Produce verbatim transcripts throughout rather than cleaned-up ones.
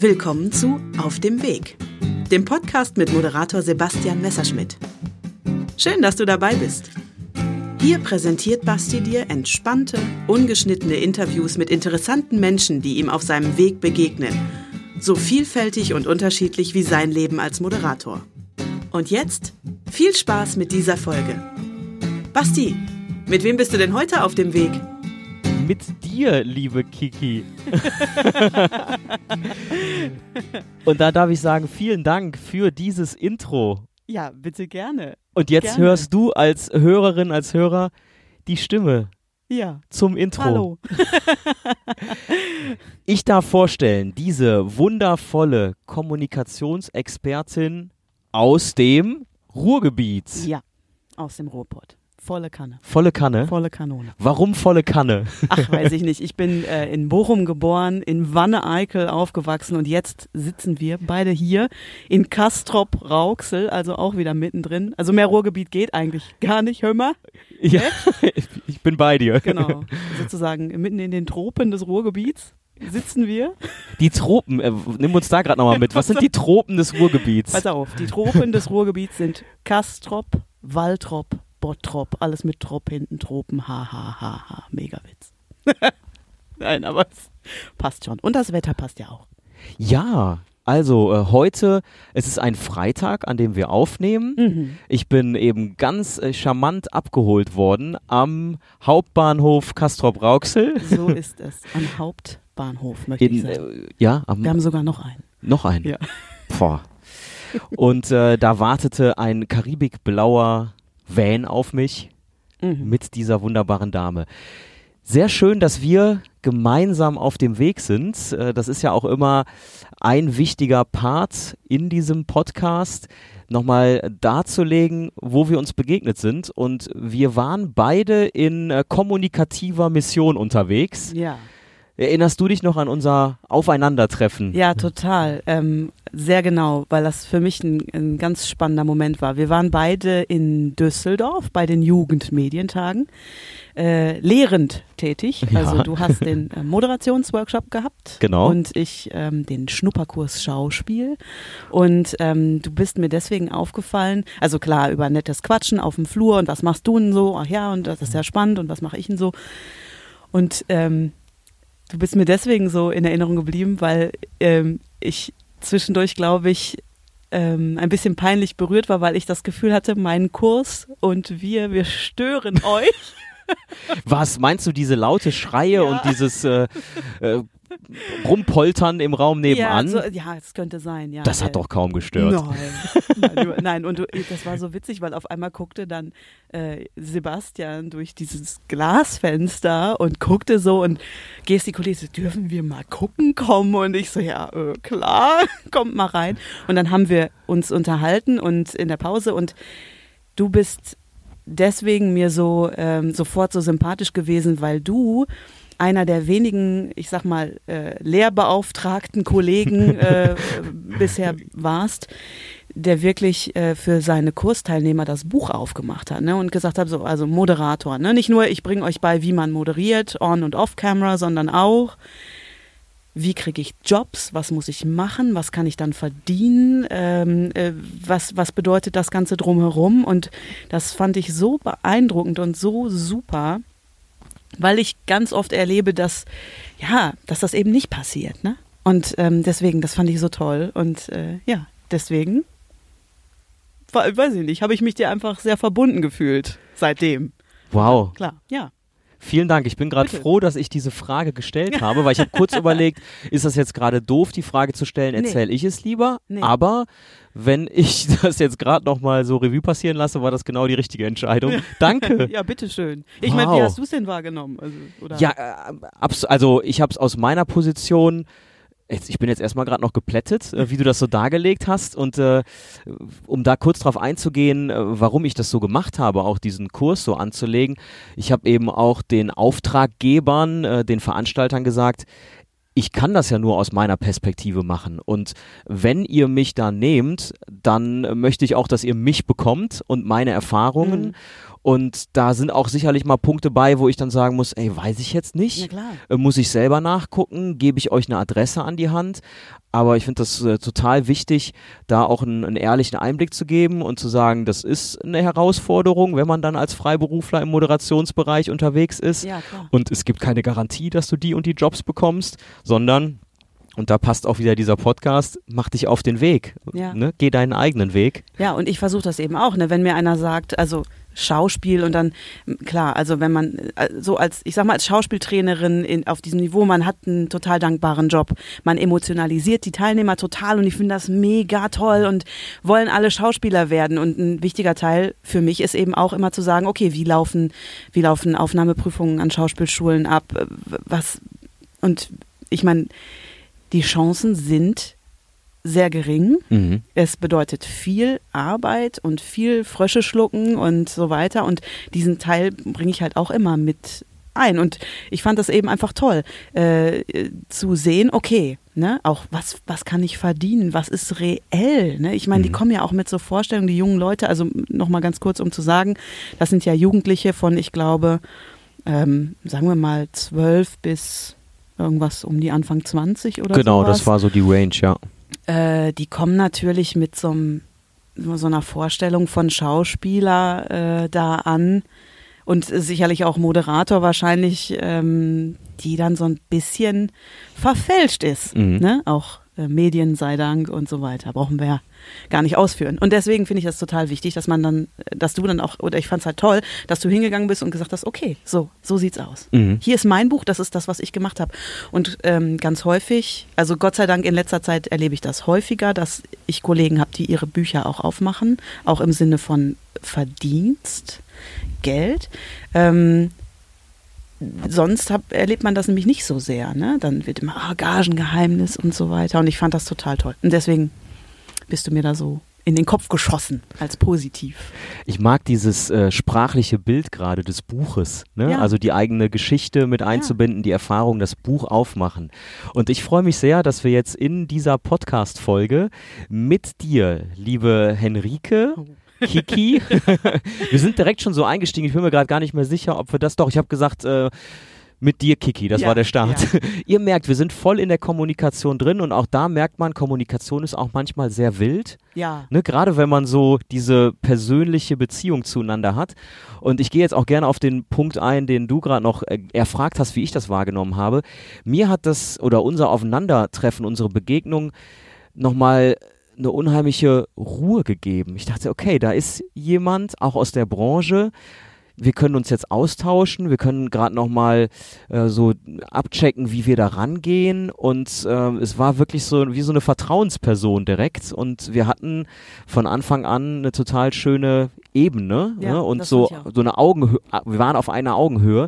Willkommen zu Auf dem Weg, dem Podcast mit Moderator Sebastian Messerschmidt. Schön, dass du dabei bist. Hier präsentiert Basti dir entspannte, ungeschnittene Interviews mit interessanten Menschen, die ihm auf seinem Weg begegnen. So vielfältig und unterschiedlich wie sein Leben als Moderator. Und jetzt viel Spaß mit dieser Folge. Basti, mit wem bist du denn heute auf dem Weg? Mit dir, liebe Kiki. Und da darf ich sagen, vielen Dank für dieses Intro. Ja, bitte gerne. Und jetzt gerne. Hörst du als Hörerin, als Hörer die Stimme ja. zum Intro. Hallo. Ich darf vorstellen, diese wundervolle Kommunikationsexpertin aus dem Ruhrgebiet. Ja, aus dem Ruhrpott. Volle Kanne. Volle Kanne? Volle Kanone. Warum volle Kanne? Ach, weiß ich nicht. Ich bin äh, in Bochum geboren, in Wanne-Eickel aufgewachsen und jetzt sitzen wir beide hier in Castrop-Rauxel, also auch wieder mittendrin. Also mehr Ruhrgebiet geht eigentlich gar nicht, hör mal. Ja, ich bin bei dir. Genau, sozusagen mitten in den Tropen des Ruhrgebiets sitzen wir. Die Tropen, äh, nimm uns da gerade nochmal mit. Was sind die Tropen des Ruhrgebiets? Pass auf, die Tropen des Ruhrgebiets sind Castrop, Waltrop, Bottrop, alles mit Trop hinten, Tropen, ha, ha, ha, ha, mega Witz. Nein, aber es passt schon. Und das Wetter passt ja auch. Ja, also äh, heute, es ist ein Freitag, an dem wir aufnehmen. Mhm. Ich bin eben ganz äh, charmant abgeholt worden am Hauptbahnhof Castrop-Rauxel. So ist es, am Hauptbahnhof, möchte In, ich sagen. äh, ja, am, Wir haben sogar noch einen. noch einen. Ja. Boah. Und äh, da wartete ein karibikblauer Van auf mich Mhm. mit dieser wunderbaren Dame. Sehr schön, dass wir gemeinsam auf dem Weg sind. Äh, Das ist ja auch immer ein wichtiger Part in diesem Podcast, nochmal darzulegen, wo wir uns begegnet sind. Und wir waren beide in äh, kommunikativer Mission unterwegs. Ja. Erinnerst du dich noch an unser Aufeinandertreffen? Ja, total. Ähm, sehr genau, weil das für mich ein, ein ganz spannender Moment war. Wir waren beide in Düsseldorf bei den Jugendmedientagen, äh, lehrend tätig. Ja. Also du hast den äh, Moderationsworkshop gehabt. Genau. Und ich ähm, den Schnupperkurs Schauspiel. Und ähm, du bist mir deswegen aufgefallen, also klar, über nettes Quatschen auf dem Flur und was machst du denn so? Ach ja, und das ist ja spannend und was mache ich denn so? Und ähm, du bist mir deswegen so in Erinnerung geblieben, weil ähm, ich zwischendurch, glaube ich, ähm, ein bisschen peinlich berührt war, weil ich das Gefühl hatte, mein Kurs und wir, wir stören euch. Was meinst du, diese laute Schreie Ja. und dieses äh, äh, Rumpoltern im Raum nebenan? Ja, so, ja, das könnte sein. Ja, das hat äh, doch kaum gestört. Nein, nein, du, nein, und du, das war so witzig, weil auf einmal guckte dann äh, Sebastian durch dieses Glasfenster und guckte so und gestikulierte, dürfen wir mal gucken kommen? Und ich so, ja, äh, klar, kommt mal rein. Und dann haben wir uns unterhalten und in der Pause und du bist deswegen mir so ähm, sofort so sympathisch gewesen, weil du einer der wenigen, ich sag mal, äh, lehrbeauftragten Kollegen äh, bisher warst, der wirklich äh, für seine Kursteilnehmer das Buch aufgemacht hat, ne, und gesagt hat, so, also Moderator, ne, nicht nur ich bringe euch bei, wie man moderiert, on- und off-camera, sondern auch, wie kriege ich Jobs, was muss ich machen, was kann ich dann verdienen, ähm, äh, was, was bedeutet das Ganze drumherum, und das fand ich so beeindruckend und so super, weil ich ganz oft erlebe, dass, ja, dass das eben nicht passiert, ne? Und ähm, deswegen, das fand ich so toll. Und äh, ja, deswegen, weiß ich nicht, habe ich mich dir einfach sehr verbunden gefühlt seitdem. Wow. Klar, ja. Vielen Dank. Ich bin gerade Bitte. froh, dass ich diese Frage gestellt habe, weil ich habe kurz überlegt, ist das jetzt gerade doof, die Frage zu stellen, erzähle Nee. ich es lieber? Nee. Aber wenn ich das jetzt gerade nochmal so Revue passieren lasse, war das genau die richtige Entscheidung. Danke. Ja, bitteschön. Ich Wow. meine, wie hast du es denn wahrgenommen? Also, oder? Ja, äh, abs- also ich habe es aus meiner Position, jetzt, ich bin jetzt erstmal gerade noch geplättet, äh, wie du das so dargelegt hast, und äh, um da kurz drauf einzugehen, äh, warum ich das so gemacht habe, auch diesen Kurs so anzulegen. Ich habe eben auch den Auftraggebern, äh, den Veranstaltern gesagt, ich kann das ja nur aus meiner Perspektive machen, und wenn ihr mich da nehmt, dann möchte ich auch, dass ihr mich bekommt und meine Erfahrungen. Mhm. Und da sind auch sicherlich mal Punkte bei, wo ich dann sagen muss, ey, weiß ich jetzt nicht. Ja, klar. Äh, muss ich selber nachgucken? Gebe ich euch eine Adresse an die Hand? Aber ich finde das äh, total wichtig, da auch einen, einen ehrlichen Einblick zu geben und zu sagen, das ist eine Herausforderung, wenn man dann als Freiberufler im Moderationsbereich unterwegs ist. Ja, klar. Und es gibt keine Garantie, dass du die und die Jobs bekommst, sondern, und da passt auch wieder dieser Podcast, mach dich auf den Weg. Ja. Ne? Geh deinen eigenen Weg. Ja, und ich versuche das eben auch, ne? Wenn mir einer sagt, also Schauspiel und dann, klar, also wenn man äh, so als, ich sag mal, als Schauspieltrainerin in, auf diesem Niveau, man hat einen total dankbaren Job, man emotionalisiert die Teilnehmer total und ich finde das mega toll und wollen alle Schauspieler werden und ein wichtiger Teil für mich ist eben auch immer zu sagen, okay, wie laufen, wie laufen Aufnahmeprüfungen an Schauspielschulen ab, was, und ich meine, die Chancen sind sehr gering. Mhm. Es bedeutet viel Arbeit und viel Frösche schlucken und so weiter. Und diesen Teil bringe ich halt auch immer mit ein. Und ich fand das eben einfach toll, äh, zu sehen, okay, ne, auch was, was kann ich verdienen? Was ist reell? Ne? Ich meine, Mhm. die kommen ja auch mit so Vorstellungen, die jungen Leute, also nochmal ganz kurz, um zu sagen, das sind ja Jugendliche von, ich glaube, ähm, sagen wir mal zwölf bis irgendwas um die Anfang zwanzig oder so. Genau, sowas. das war so die Range, ja. Äh, die kommen natürlich mit so, einem, so einer Vorstellung von Schauspieler äh, da an und sicherlich auch Moderator wahrscheinlich, ähm, die dann so ein bisschen verfälscht ist. Mhm. Ne? Auch äh, Medien sei Dank und so weiter. Brauchen wir ja gar nicht ausführen. Und deswegen finde ich das total wichtig, dass man dann, dass du dann auch, oder ich fand es halt toll, dass du hingegangen bist und gesagt hast, okay, so, so sieht's aus. Mhm. Hier ist mein Buch, das ist das, was ich gemacht habe. Und ähm, ganz häufig, also Gott sei Dank in letzter Zeit erlebe ich das häufiger, dass ich Kollegen habe, die ihre Bücher auch aufmachen, auch im Sinne von Verdienst, Geld. Ähm, sonst hab, erlebt man das nämlich nicht so sehr. Ne? Dann wird immer ah, Gagengeheimnis und so weiter. Und ich fand das total toll. Und deswegen bist du mir da so in den Kopf geschossen als positiv. Ich mag dieses äh, sprachliche Bild gerade des Buches, ne? Ja. Also die eigene Geschichte mit einzubinden, die Erfahrung, das Buch aufmachen. Und ich freue mich sehr, dass wir jetzt in dieser Podcast-Folge mit dir, liebe Henrike, Kiki, wir sind direkt schon so eingestiegen, ich bin mir gerade gar nicht mehr sicher, ob wir das, doch, ich habe gesagt, äh, mit dir, Kiki, das Ja, war der Start. ja. Ihr merkt, wir sind voll in der Kommunikation drin und auch da merkt man, Kommunikation ist auch manchmal sehr wild. Ja. Ne, gerade wenn man so diese persönliche Beziehung zueinander hat. Und ich gehe jetzt auch gerne auf den Punkt ein, den du gerade noch äh, erfragt hast, wie ich das wahrgenommen habe. Mir hat das oder unser Aufeinandertreffen, unsere Begegnung nochmal eine unheimliche Ruhe gegeben. Ich dachte, okay, da ist jemand, auch aus der Branche, wir können uns jetzt austauschen, wir können gerade nochmal äh, so abchecken, wie wir da rangehen und äh, es war wirklich so wie so eine Vertrauensperson direkt und wir hatten von Anfang an eine total schöne Ebene, Ja, ne? Und das so, fand ich auch. so eine Augenhöhe, wir waren auf einer Augenhöhe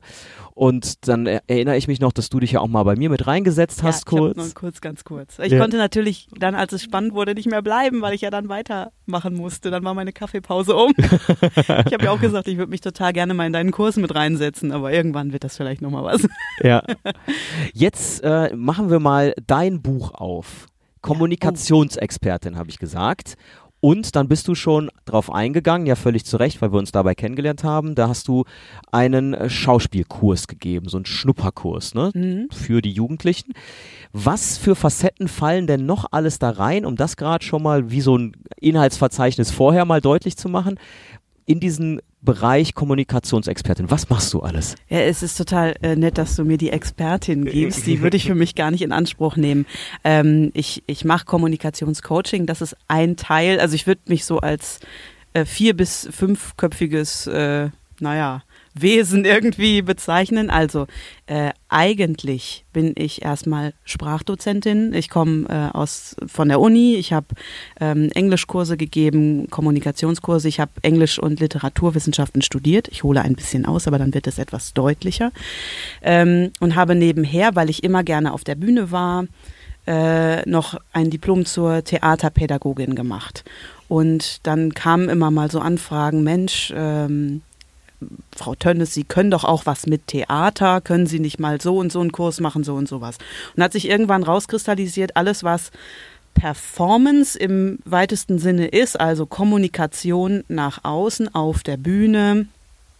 und dann er erinnere ich mich noch, dass du dich ja auch mal bei mir mit reingesetzt hast, ja, ich kurz. hab noch kurz, ganz kurz. Ich Ja. konnte natürlich dann, als es spannend wurde, nicht mehr bleiben, weil ich ja dann weitermachen musste. Dann war meine Kaffeepause um. Ich habe ja auch gesagt, ich würde mich total gerne mal in deinen Kurs mit reinsetzen, aber irgendwann wird das vielleicht nochmal was. Ja. Jetzt äh, machen wir mal dein Buch auf. Kommunikationsexpertin, habe ich gesagt. Und dann bist du schon drauf eingegangen, ja völlig zu Recht, weil wir uns dabei kennengelernt haben. Da hast du einen äh, Schauspielkurs gegeben, so einen Schnupperkurs, ne, Mhm. für die Jugendlichen. Was für Facetten fallen denn noch alles da rein, um das gerade schon mal wie so ein Inhaltsverzeichnis vorher mal deutlich zu machen? In diesen Bereich Kommunikationsexpertin, was machst du alles? Ja, es ist total äh, nett, dass du mir die Expertin gibst. Die würde ich für mich gar nicht in Anspruch nehmen. Ähm, ich ich mache Kommunikationscoaching, das ist ein Teil. Also ich würde mich so als äh, vier- bis fünfköpfiges, äh, naja, Wesen irgendwie bezeichnen. Also äh, eigentlich bin ich erstmal Sprachdozentin. Ich komme äh, aus von der Uni. Ich habe ähm, Englischkurse gegeben, Kommunikationskurse. Ich habe Englisch- und Literaturwissenschaften studiert. Ich hole ein bisschen aus, aber dann wird es etwas deutlicher. Ähm, und habe nebenher, weil ich immer gerne auf der Bühne war, äh, noch ein Diplom zur Theaterpädagogin gemacht. Und dann kamen immer mal so Anfragen, Mensch, ähm, Frau Tönnes, Sie können doch auch was mit Theater, können Sie nicht mal so und so einen Kurs machen, so und sowas. Und hat sich irgendwann rauskristallisiert, alles was Performance im weitesten Sinne ist, also Kommunikation nach außen auf der Bühne,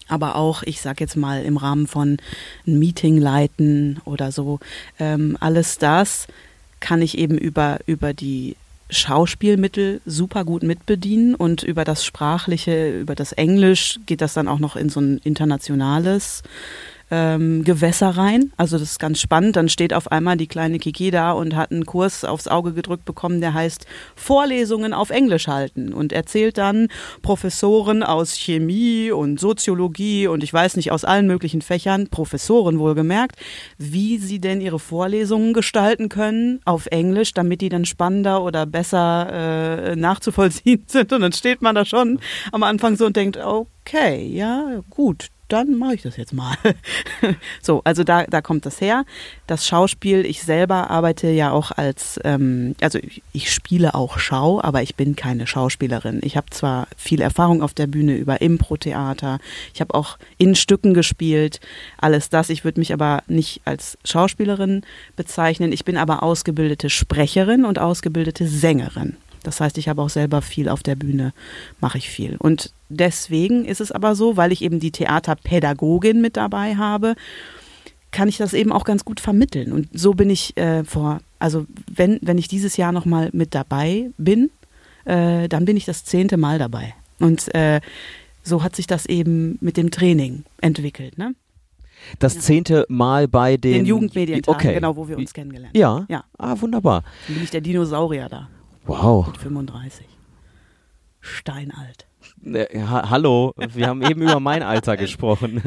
aber auch, ich sag jetzt mal, im Rahmen von ein Meeting leiten oder so. Ähm, alles das kann ich eben über, über die Schauspielmittel super gut mitbedienen und über das Sprachliche, über das Englisch geht das dann auch noch in so ein internationales ähm, Gewässer rein. Also das ist ganz spannend. Dann steht auf einmal die kleine Kiki da und hat einen Kurs aufs Auge gedrückt bekommen, der heißt Vorlesungen auf Englisch halten und erzählt dann Professoren aus Chemie und Soziologie und ich weiß nicht, aus allen möglichen Fächern, Professoren wohlgemerkt, wie sie denn ihre Vorlesungen gestalten können auf Englisch, damit die dann spannender oder besser äh, nachzuvollziehen sind. Und dann steht man da schon am Anfang so und denkt, okay, ja, gut, dann mache ich das jetzt mal. So, also da, da kommt das her. Das Schauspiel, ich selber arbeite ja auch als, ähm, also ich, ich spiele auch Schau, aber ich bin keine Schauspielerin. Ich habe zwar viel Erfahrung auf der Bühne über Impro-Theater, ich habe auch in Stücken gespielt, alles das. Ich würde mich aber nicht als Schauspielerin bezeichnen. Ich bin aber ausgebildete Sprecherin und ausgebildete Sängerin. Das heißt, ich habe auch selber viel auf der Bühne, mache ich viel. Und deswegen ist es aber so, weil ich eben die Theaterpädagogin mit dabei habe, kann ich das eben auch ganz gut vermitteln. Und so bin ich äh, vor, also wenn, wenn ich dieses Jahr nochmal mit dabei bin, äh, dann bin ich das zehnte Mal dabei. Und äh, so hat sich das eben mit dem Training entwickelt, ne? Das ja. zehnte Mal bei den, den Jugendmedientagen, okay. genau, wo wir uns kennengelernt haben. Ja? Ja. Ah, wunderbar. Dann bin ich der Dinosaurier da. Wow. Mit fünfunddreißig. Steinalt. Äh, ha- hallo, wir haben eben über mein Alter gesprochen.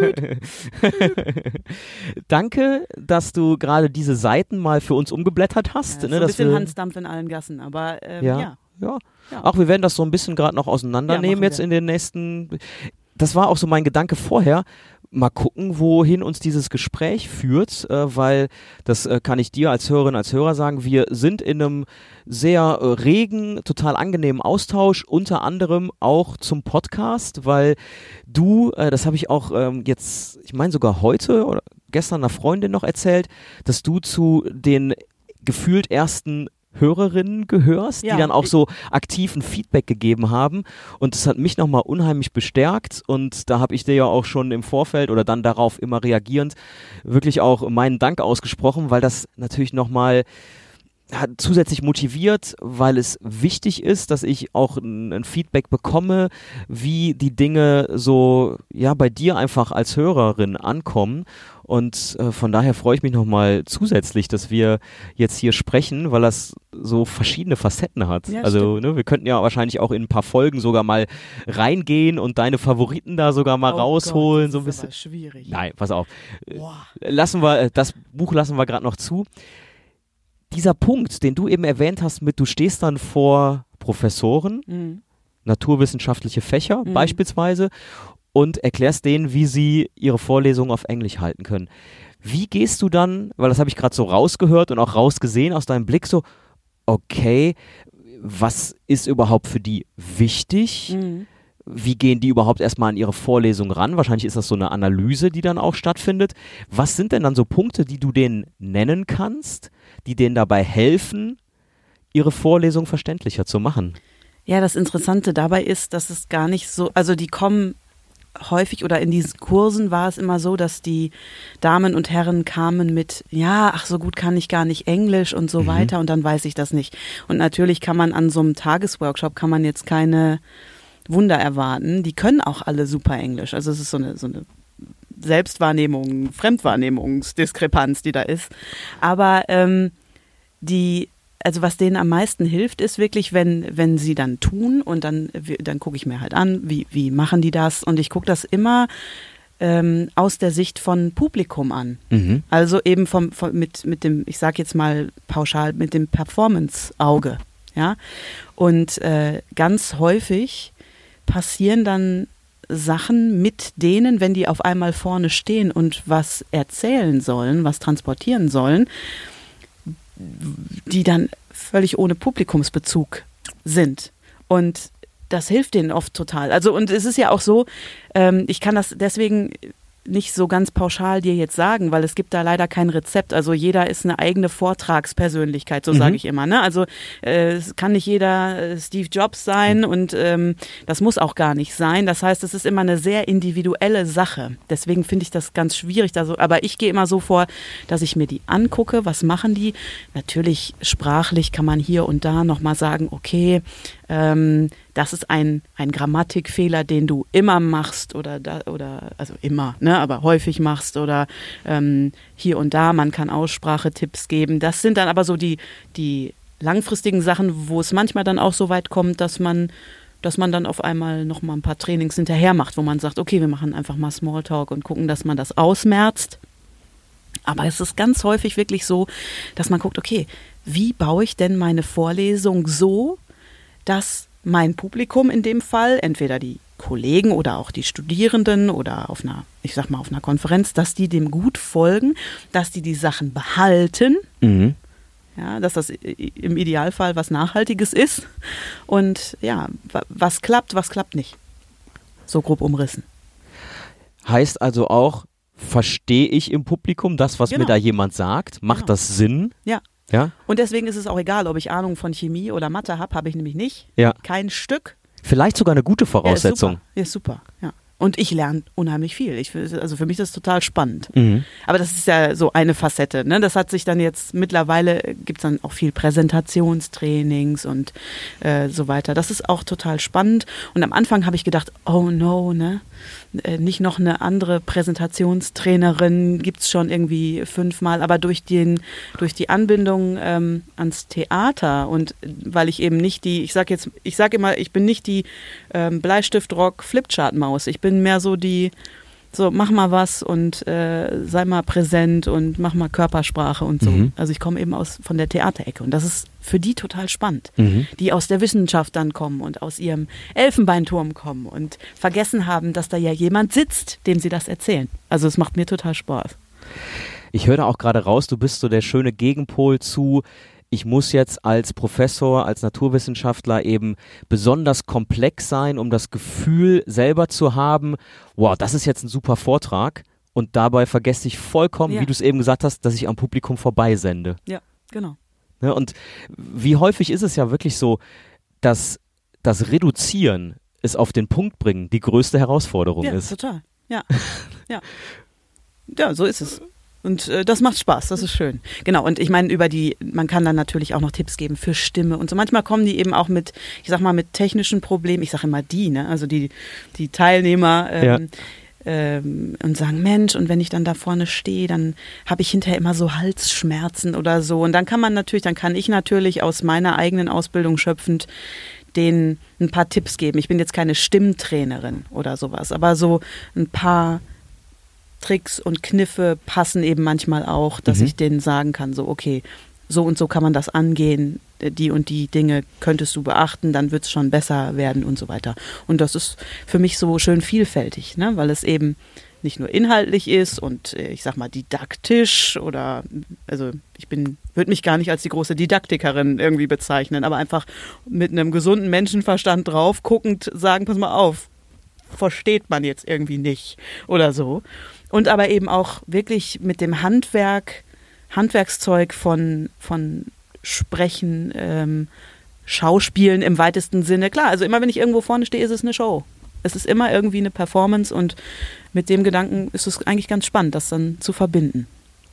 Danke, dass du gerade diese Seiten mal für uns umgeblättert hast. Ja, ne, so ein bisschen wir, Hansdampf in allen Gassen, aber ähm, ja, ja. ja. Ja. Ach, wir werden das so ein bisschen gerade noch auseinandernehmen ja, jetzt in den nächsten. Das war auch so mein Gedanke vorher. Mal gucken, wohin uns dieses Gespräch führt, äh, weil das äh, kann ich dir als Hörerin, als Hörer sagen, wir sind in einem sehr äh, regen, total angenehmen Austausch, unter anderem auch zum Podcast, weil du, äh, das habe ich auch ähm, jetzt, ich meine sogar heute oder gestern einer Freundin noch erzählt, dass du zu den gefühlt ersten Hörerinnen gehörst, ja, die dann auch so aktiv ein Feedback gegeben haben und das hat mich nochmal unheimlich bestärkt und da habe ich dir ja auch schon im Vorfeld oder dann darauf immer reagierend wirklich auch meinen Dank ausgesprochen, weil das natürlich nochmal hat zusätzlich motiviert, weil es wichtig ist, dass ich auch ein, ein Feedback bekomme, wie die Dinge so ja bei dir einfach als Hörerin ankommen und äh, von daher freue ich mich nochmal zusätzlich, dass wir jetzt hier sprechen, weil das so verschiedene Facetten hat. Ja, also ne, wir könnten ja wahrscheinlich auch in ein paar Folgen sogar mal reingehen und deine Favoriten da sogar mal oh rausholen. Gott, das so ein ist bisschen. aber schwierig. Nein, pass auf. Boah. Lassen wir, das Buch lassen wir gerade noch zu. Dieser Punkt, den du eben erwähnt hast mit, du stehst dann vor Professoren, Mhm. naturwissenschaftliche Fächer Mhm. beispielsweise und erklärst denen, wie sie ihre Vorlesungen auf Englisch halten können. Wie gehst du dann, weil das habe ich gerade so rausgehört und auch rausgesehen aus deinem Blick, so, okay, was ist überhaupt für die wichtig? Mhm. Wie gehen die überhaupt erstmal an ihre Vorlesung ran? Wahrscheinlich ist das so eine Analyse, die dann auch stattfindet. Was sind denn dann so Punkte, die du denen nennen kannst, die denen dabei helfen, ihre Vorlesung verständlicher zu machen? Ja, das Interessante dabei ist, dass es gar nicht so, also die kommen häufig oder in diesen Kursen war es immer so, dass die Damen und Herren kamen mit, ja, ach so gut kann ich gar nicht Englisch und so Mhm. weiter und dann weiß ich das nicht. Und natürlich kann man an so einem Tagesworkshop, kann man jetzt keine Wunder erwarten. Die können auch alle super Englisch. Also es ist so eine, so eine Selbstwahrnehmung, Fremdwahrnehmungsdiskrepanz, die da ist. Aber ähm, die, also was denen am meisten hilft, ist wirklich, wenn, wenn sie dann tun und dann, dann gucke ich mir halt an, wie, wie machen die das? Und ich gucke das immer ähm, aus der Sicht von Publikum an. Mhm. Also eben vom, vom, mit, mit dem, ich sage jetzt mal pauschal, mit dem Performance-Auge. Ja? Und äh, ganz häufig passieren dann Sachen mit denen, wenn die auf einmal vorne stehen und was erzählen sollen, was transportieren sollen, die dann völlig ohne Publikumsbezug sind. Und das hilft denen oft total. Also und es ist ja auch so, ähm, ich kann das deswegen nicht so ganz pauschal dir jetzt sagen, weil es gibt da leider kein Rezept. Also jeder ist eine eigene Vortragspersönlichkeit, so Mhm. sage ich immer. Ne? Also äh, es kann nicht jeder äh, Steve Jobs sein Mhm. und ähm, das muss auch gar nicht sein. Das heißt, es ist immer eine sehr individuelle Sache. Deswegen finde ich das ganz schwierig. Da so, aber ich gehe immer so vor, dass ich mir die angucke, was machen die. Natürlich sprachlich kann man hier und da nochmal sagen, okay, ähm, das ist ein, ein Grammatikfehler, den du immer machst oder, da, oder also immer, ne, aber häufig machst oder ähm, hier und da, man kann Aussprachetipps geben. Das sind dann aber so die, die langfristigen Sachen, wo es manchmal dann auch so weit kommt, dass man, dass man dann auf einmal noch mal ein paar Trainings hinterher macht, wo man sagt, okay, wir machen einfach mal Smalltalk und gucken, dass man das ausmerzt. Aber es ist ganz häufig wirklich so, dass man guckt, okay, wie baue ich denn meine Vorlesung so, dass mein Publikum in dem Fall, entweder die Kollegen oder auch die Studierenden oder auf einer, ich sag mal auf einer Konferenz, dass die dem gut folgen, dass die die Sachen behalten, Mhm. ja, dass das im Idealfall was Nachhaltiges ist und ja, was klappt, was klappt nicht. So grob umrissen. Heißt also auch, verstehe ich im Publikum das, was Genau. mir da jemand sagt? Macht Genau. das Sinn? Ja. Ja? Und deswegen ist es auch egal, ob ich Ahnung von Chemie oder Mathe habe, habe ich nämlich nicht. Ja. Kein Stück. Vielleicht sogar eine gute Voraussetzung. Ja, ist super. Ja, ist super. Ja. Und ich lerne unheimlich viel. Ich, also für mich ist das total spannend. Mhm. Aber das ist ja so eine Facette. Ne? Das hat sich dann jetzt, mittlerweile gibt es dann auch viel Präsentationstrainings und äh, so weiter. Das ist auch total spannend. Und am Anfang habe ich gedacht, oh no, ne? Äh, nicht noch eine andere Präsentationstrainerin, gibt es schon irgendwie fünfmal. Aber durch, den, durch die Anbindung ähm, ans Theater und weil ich eben nicht die, ich sage jetzt, ich sage immer, ich bin nicht die ähm, Bleistift-Rock-Flipchart-Maus. Ich bin mehr so die, so mach mal was und äh, sei mal präsent und mach mal Körpersprache und so. Mhm. Also ich komme eben aus von der Theaterecke und das ist für die total spannend, Mhm. die aus der Wissenschaft dann kommen und aus ihrem Elfenbeinturm kommen und vergessen haben, dass da ja jemand sitzt, dem sie das erzählen. Also es macht mir total Spaß. Ich höre da auch gerade raus, du bist so der schöne Gegenpol zu, ich muss jetzt als Professor, als Naturwissenschaftler eben besonders komplex sein, um das Gefühl selber zu haben, wow, das ist jetzt ein super Vortrag und dabei vergesse ich vollkommen, Ja. wie du es eben gesagt hast, dass ich am Publikum vorbeisende. Ja, genau. Ne? Und wie häufig ist es ja wirklich so, dass das Reduzieren, es auf den Punkt bringen, die größte Herausforderung Ja, ist. total. Ja, ja. Ja, so ist es. Und äh, das macht Spaß, das ist schön. Genau, und ich meine, über die, man kann dann natürlich auch noch Tipps geben für Stimme und so. Manchmal kommen die eben auch mit, ich sag mal, mit technischen Problemen. Ich sage immer die, ne? Also die, die Teilnehmer ähm, Ja. ähm, und sagen, Mensch, und wenn ich dann da vorne stehe, dann habe ich hinterher immer so Halsschmerzen oder so. Und dann kann man natürlich, dann kann ich natürlich aus meiner eigenen Ausbildung schöpfend denen ein paar Tipps geben. Ich bin jetzt keine Stimmtrainerin oder sowas, aber so ein paar Tricks und Kniffe passen eben manchmal auch, dass Mhm. ich denen sagen kann, so okay, so und so kann man das angehen, die und die Dinge könntest du beachten, dann wird es schon besser werden und so weiter. Und das ist für mich so schön vielfältig, ne? Weil es eben nicht nur inhaltlich ist und äh, ich sag mal didaktisch oder, also ich bin, würde mich gar nicht als die große Didaktikerin irgendwie bezeichnen, aber einfach mit einem gesunden Menschenverstand drauf guckend sagen, pass mal auf, versteht man jetzt irgendwie nicht oder so. Und aber eben auch wirklich mit dem Handwerk, Handwerkszeug von, von Sprechen, ähm, Schauspielen im weitesten Sinne. Klar, also immer wenn ich irgendwo vorne stehe, ist es eine Show. Es ist immer irgendwie eine Performance und mit dem Gedanken ist es eigentlich ganz spannend, das dann zu verbinden.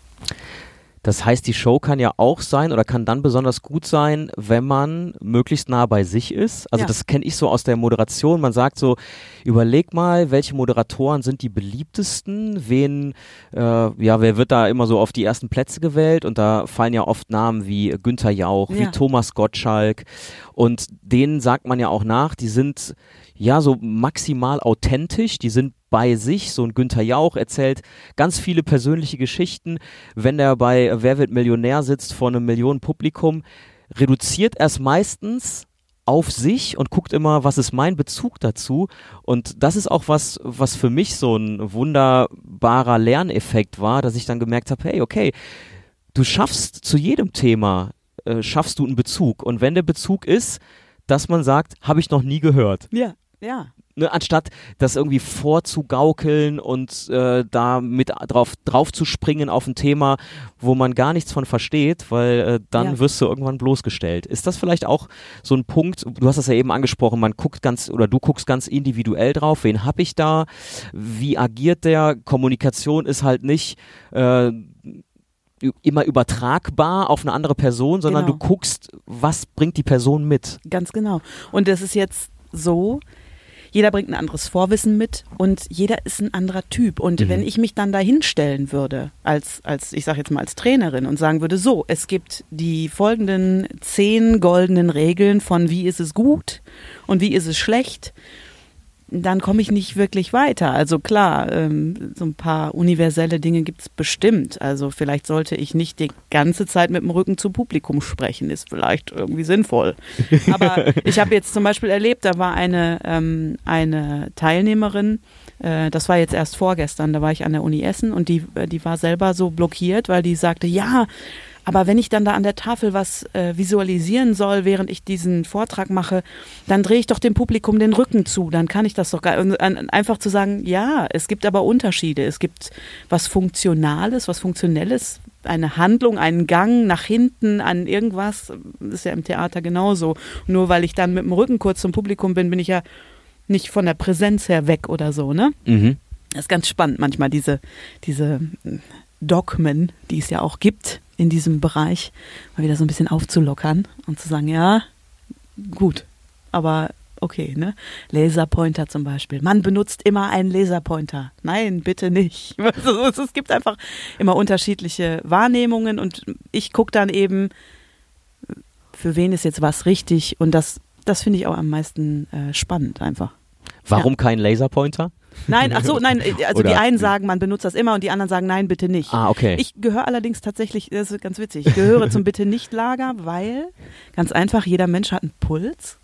Das heißt, die Show kann ja auch sein oder kann dann besonders gut sein, wenn man möglichst nah bei sich ist. Also Ja. das kenne ich so aus der Moderation. Man sagt so, überleg mal, welche Moderatoren sind die beliebtesten? Wen, äh, ja, wer wird da immer so auf die ersten Plätze gewählt? Und da fallen ja oft Namen wie Günther Jauch, Ja. wie Thomas Gottschalk. Und denen sagt man ja auch nach, die sind ja so maximal authentisch, die sind bei sich. So ein Günther Jauch erzählt ganz viele persönliche Geschichten. Wenn er bei Wer wird Millionär sitzt vor einem Millionenpublikum, reduziert er es meistens auf sich und guckt immer, was ist mein Bezug dazu. Und das ist auch was, was für mich so ein wunderbarer Lerneffekt war, dass ich dann gemerkt habe, hey, okay, du schaffst zu jedem Thema, äh, schaffst du einen Bezug. Und wenn der Bezug ist, dass man sagt, habe ich noch nie gehört. Ja. Ja. Ne, anstatt das irgendwie vorzugaukeln und äh, da mit drauf, drauf zu springen auf ein Thema, wo man gar nichts von versteht, weil äh, dann Ja. wirst du irgendwann bloßgestellt. Ist das vielleicht auch so ein Punkt, du hast das ja eben angesprochen, man guckt ganz oder du guckst ganz individuell drauf, wen hab ich da, wie agiert der, Kommunikation ist halt nicht äh, immer übertragbar auf eine andere Person, sondern Genau. du guckst, was bringt die Person mit. Ganz genau. Und das ist jetzt so, jeder bringt ein anderes Vorwissen mit und jeder ist ein anderer Typ. Und Mhm. wenn ich mich dann da hinstellen würde, als, als ich sage jetzt mal als Trainerin und sagen würde, so, es gibt die folgenden zehn goldenen Regeln von wie ist es gut und wie ist es schlecht, dann komme ich nicht wirklich weiter. Also klar, ähm, so ein paar universelle Dinge gibt es bestimmt. Also vielleicht sollte ich nicht die ganze Zeit mit dem Rücken zum Publikum sprechen, ist vielleicht irgendwie sinnvoll. Aber ich habe jetzt zum Beispiel erlebt, da war eine, ähm, eine Teilnehmerin, äh, das war jetzt erst vorgestern, da war ich an der Uni Essen und die, die war selber so blockiert, weil die sagte, ja, aber wenn ich dann da an der Tafel was äh, visualisieren soll, während ich diesen Vortrag mache, dann drehe ich doch dem Publikum den Rücken zu. Dann kann ich das doch gar und, an, einfach zu sagen, ja, es gibt aber Unterschiede. Es gibt was Funktionales, was Funktionelles, eine Handlung, einen Gang nach hinten an irgendwas. Das ist ja im Theater genauso. Nur weil ich dann mit dem Rücken kurz zum Publikum bin, bin ich ja nicht von der Präsenz her weg oder so, ne? Mhm. Das ist ganz spannend manchmal, diese, diese Dogmen, die es ja auch gibt in diesem Bereich, mal wieder so ein bisschen aufzulockern und zu sagen, ja, gut, aber okay, ne? Laserpointer zum Beispiel. Man benutzt immer einen Laserpointer. Nein, bitte nicht. Also, es gibt einfach immer unterschiedliche Wahrnehmungen und ich gucke dann eben, für wen ist jetzt was richtig und das, das finde ich auch am meisten äh, spannend einfach. Warum kein Laserpointer? Nein, ach so, nein, also Oder- die einen sagen, man benutzt das immer und die anderen sagen, nein, bitte nicht. Ah, okay. Ich gehöre allerdings tatsächlich, das ist ganz witzig, ich gehöre zum Bitte-nicht-Lager, weil, ganz einfach, jeder Mensch hat einen Puls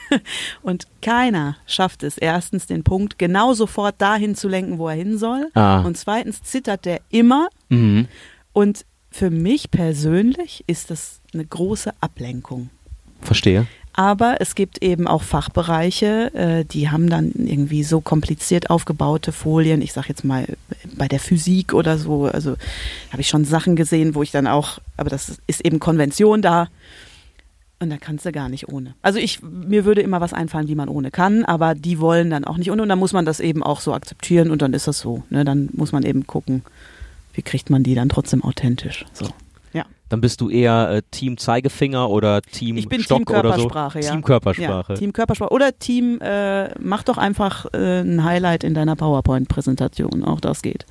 und keiner schafft es, erstens den Punkt genau sofort dahin zu lenken, wo er hin soll Ah. und zweitens zittert der immer Mhm. und für mich persönlich ist das eine große Ablenkung. Verstehe. Aber es gibt eben auch Fachbereiche, äh, die haben dann irgendwie so kompliziert aufgebaute Folien. Ich sage jetzt mal bei der Physik oder so. Also habe ich schon Sachen gesehen, wo ich dann auch, aber das ist eben Konvention da. Und da kannst du gar nicht ohne. Also ich, mir würde immer was einfallen, wie man ohne kann, aber die wollen dann auch nicht ohne. Und dann muss man das eben auch so akzeptieren und dann ist das so. Ne? Dann muss man eben gucken, wie kriegt man die dann trotzdem authentisch. So. Ja. Dann bist du eher äh, Team Zeigefinger oder Team Ich bin Stock Team oder so? Körpersprache, ja. Team Körpersprache. Ja, Team Körpersprache. Oder Team, äh, mach doch einfach äh, ein Highlight in deiner PowerPoint-Präsentation. Auch das geht.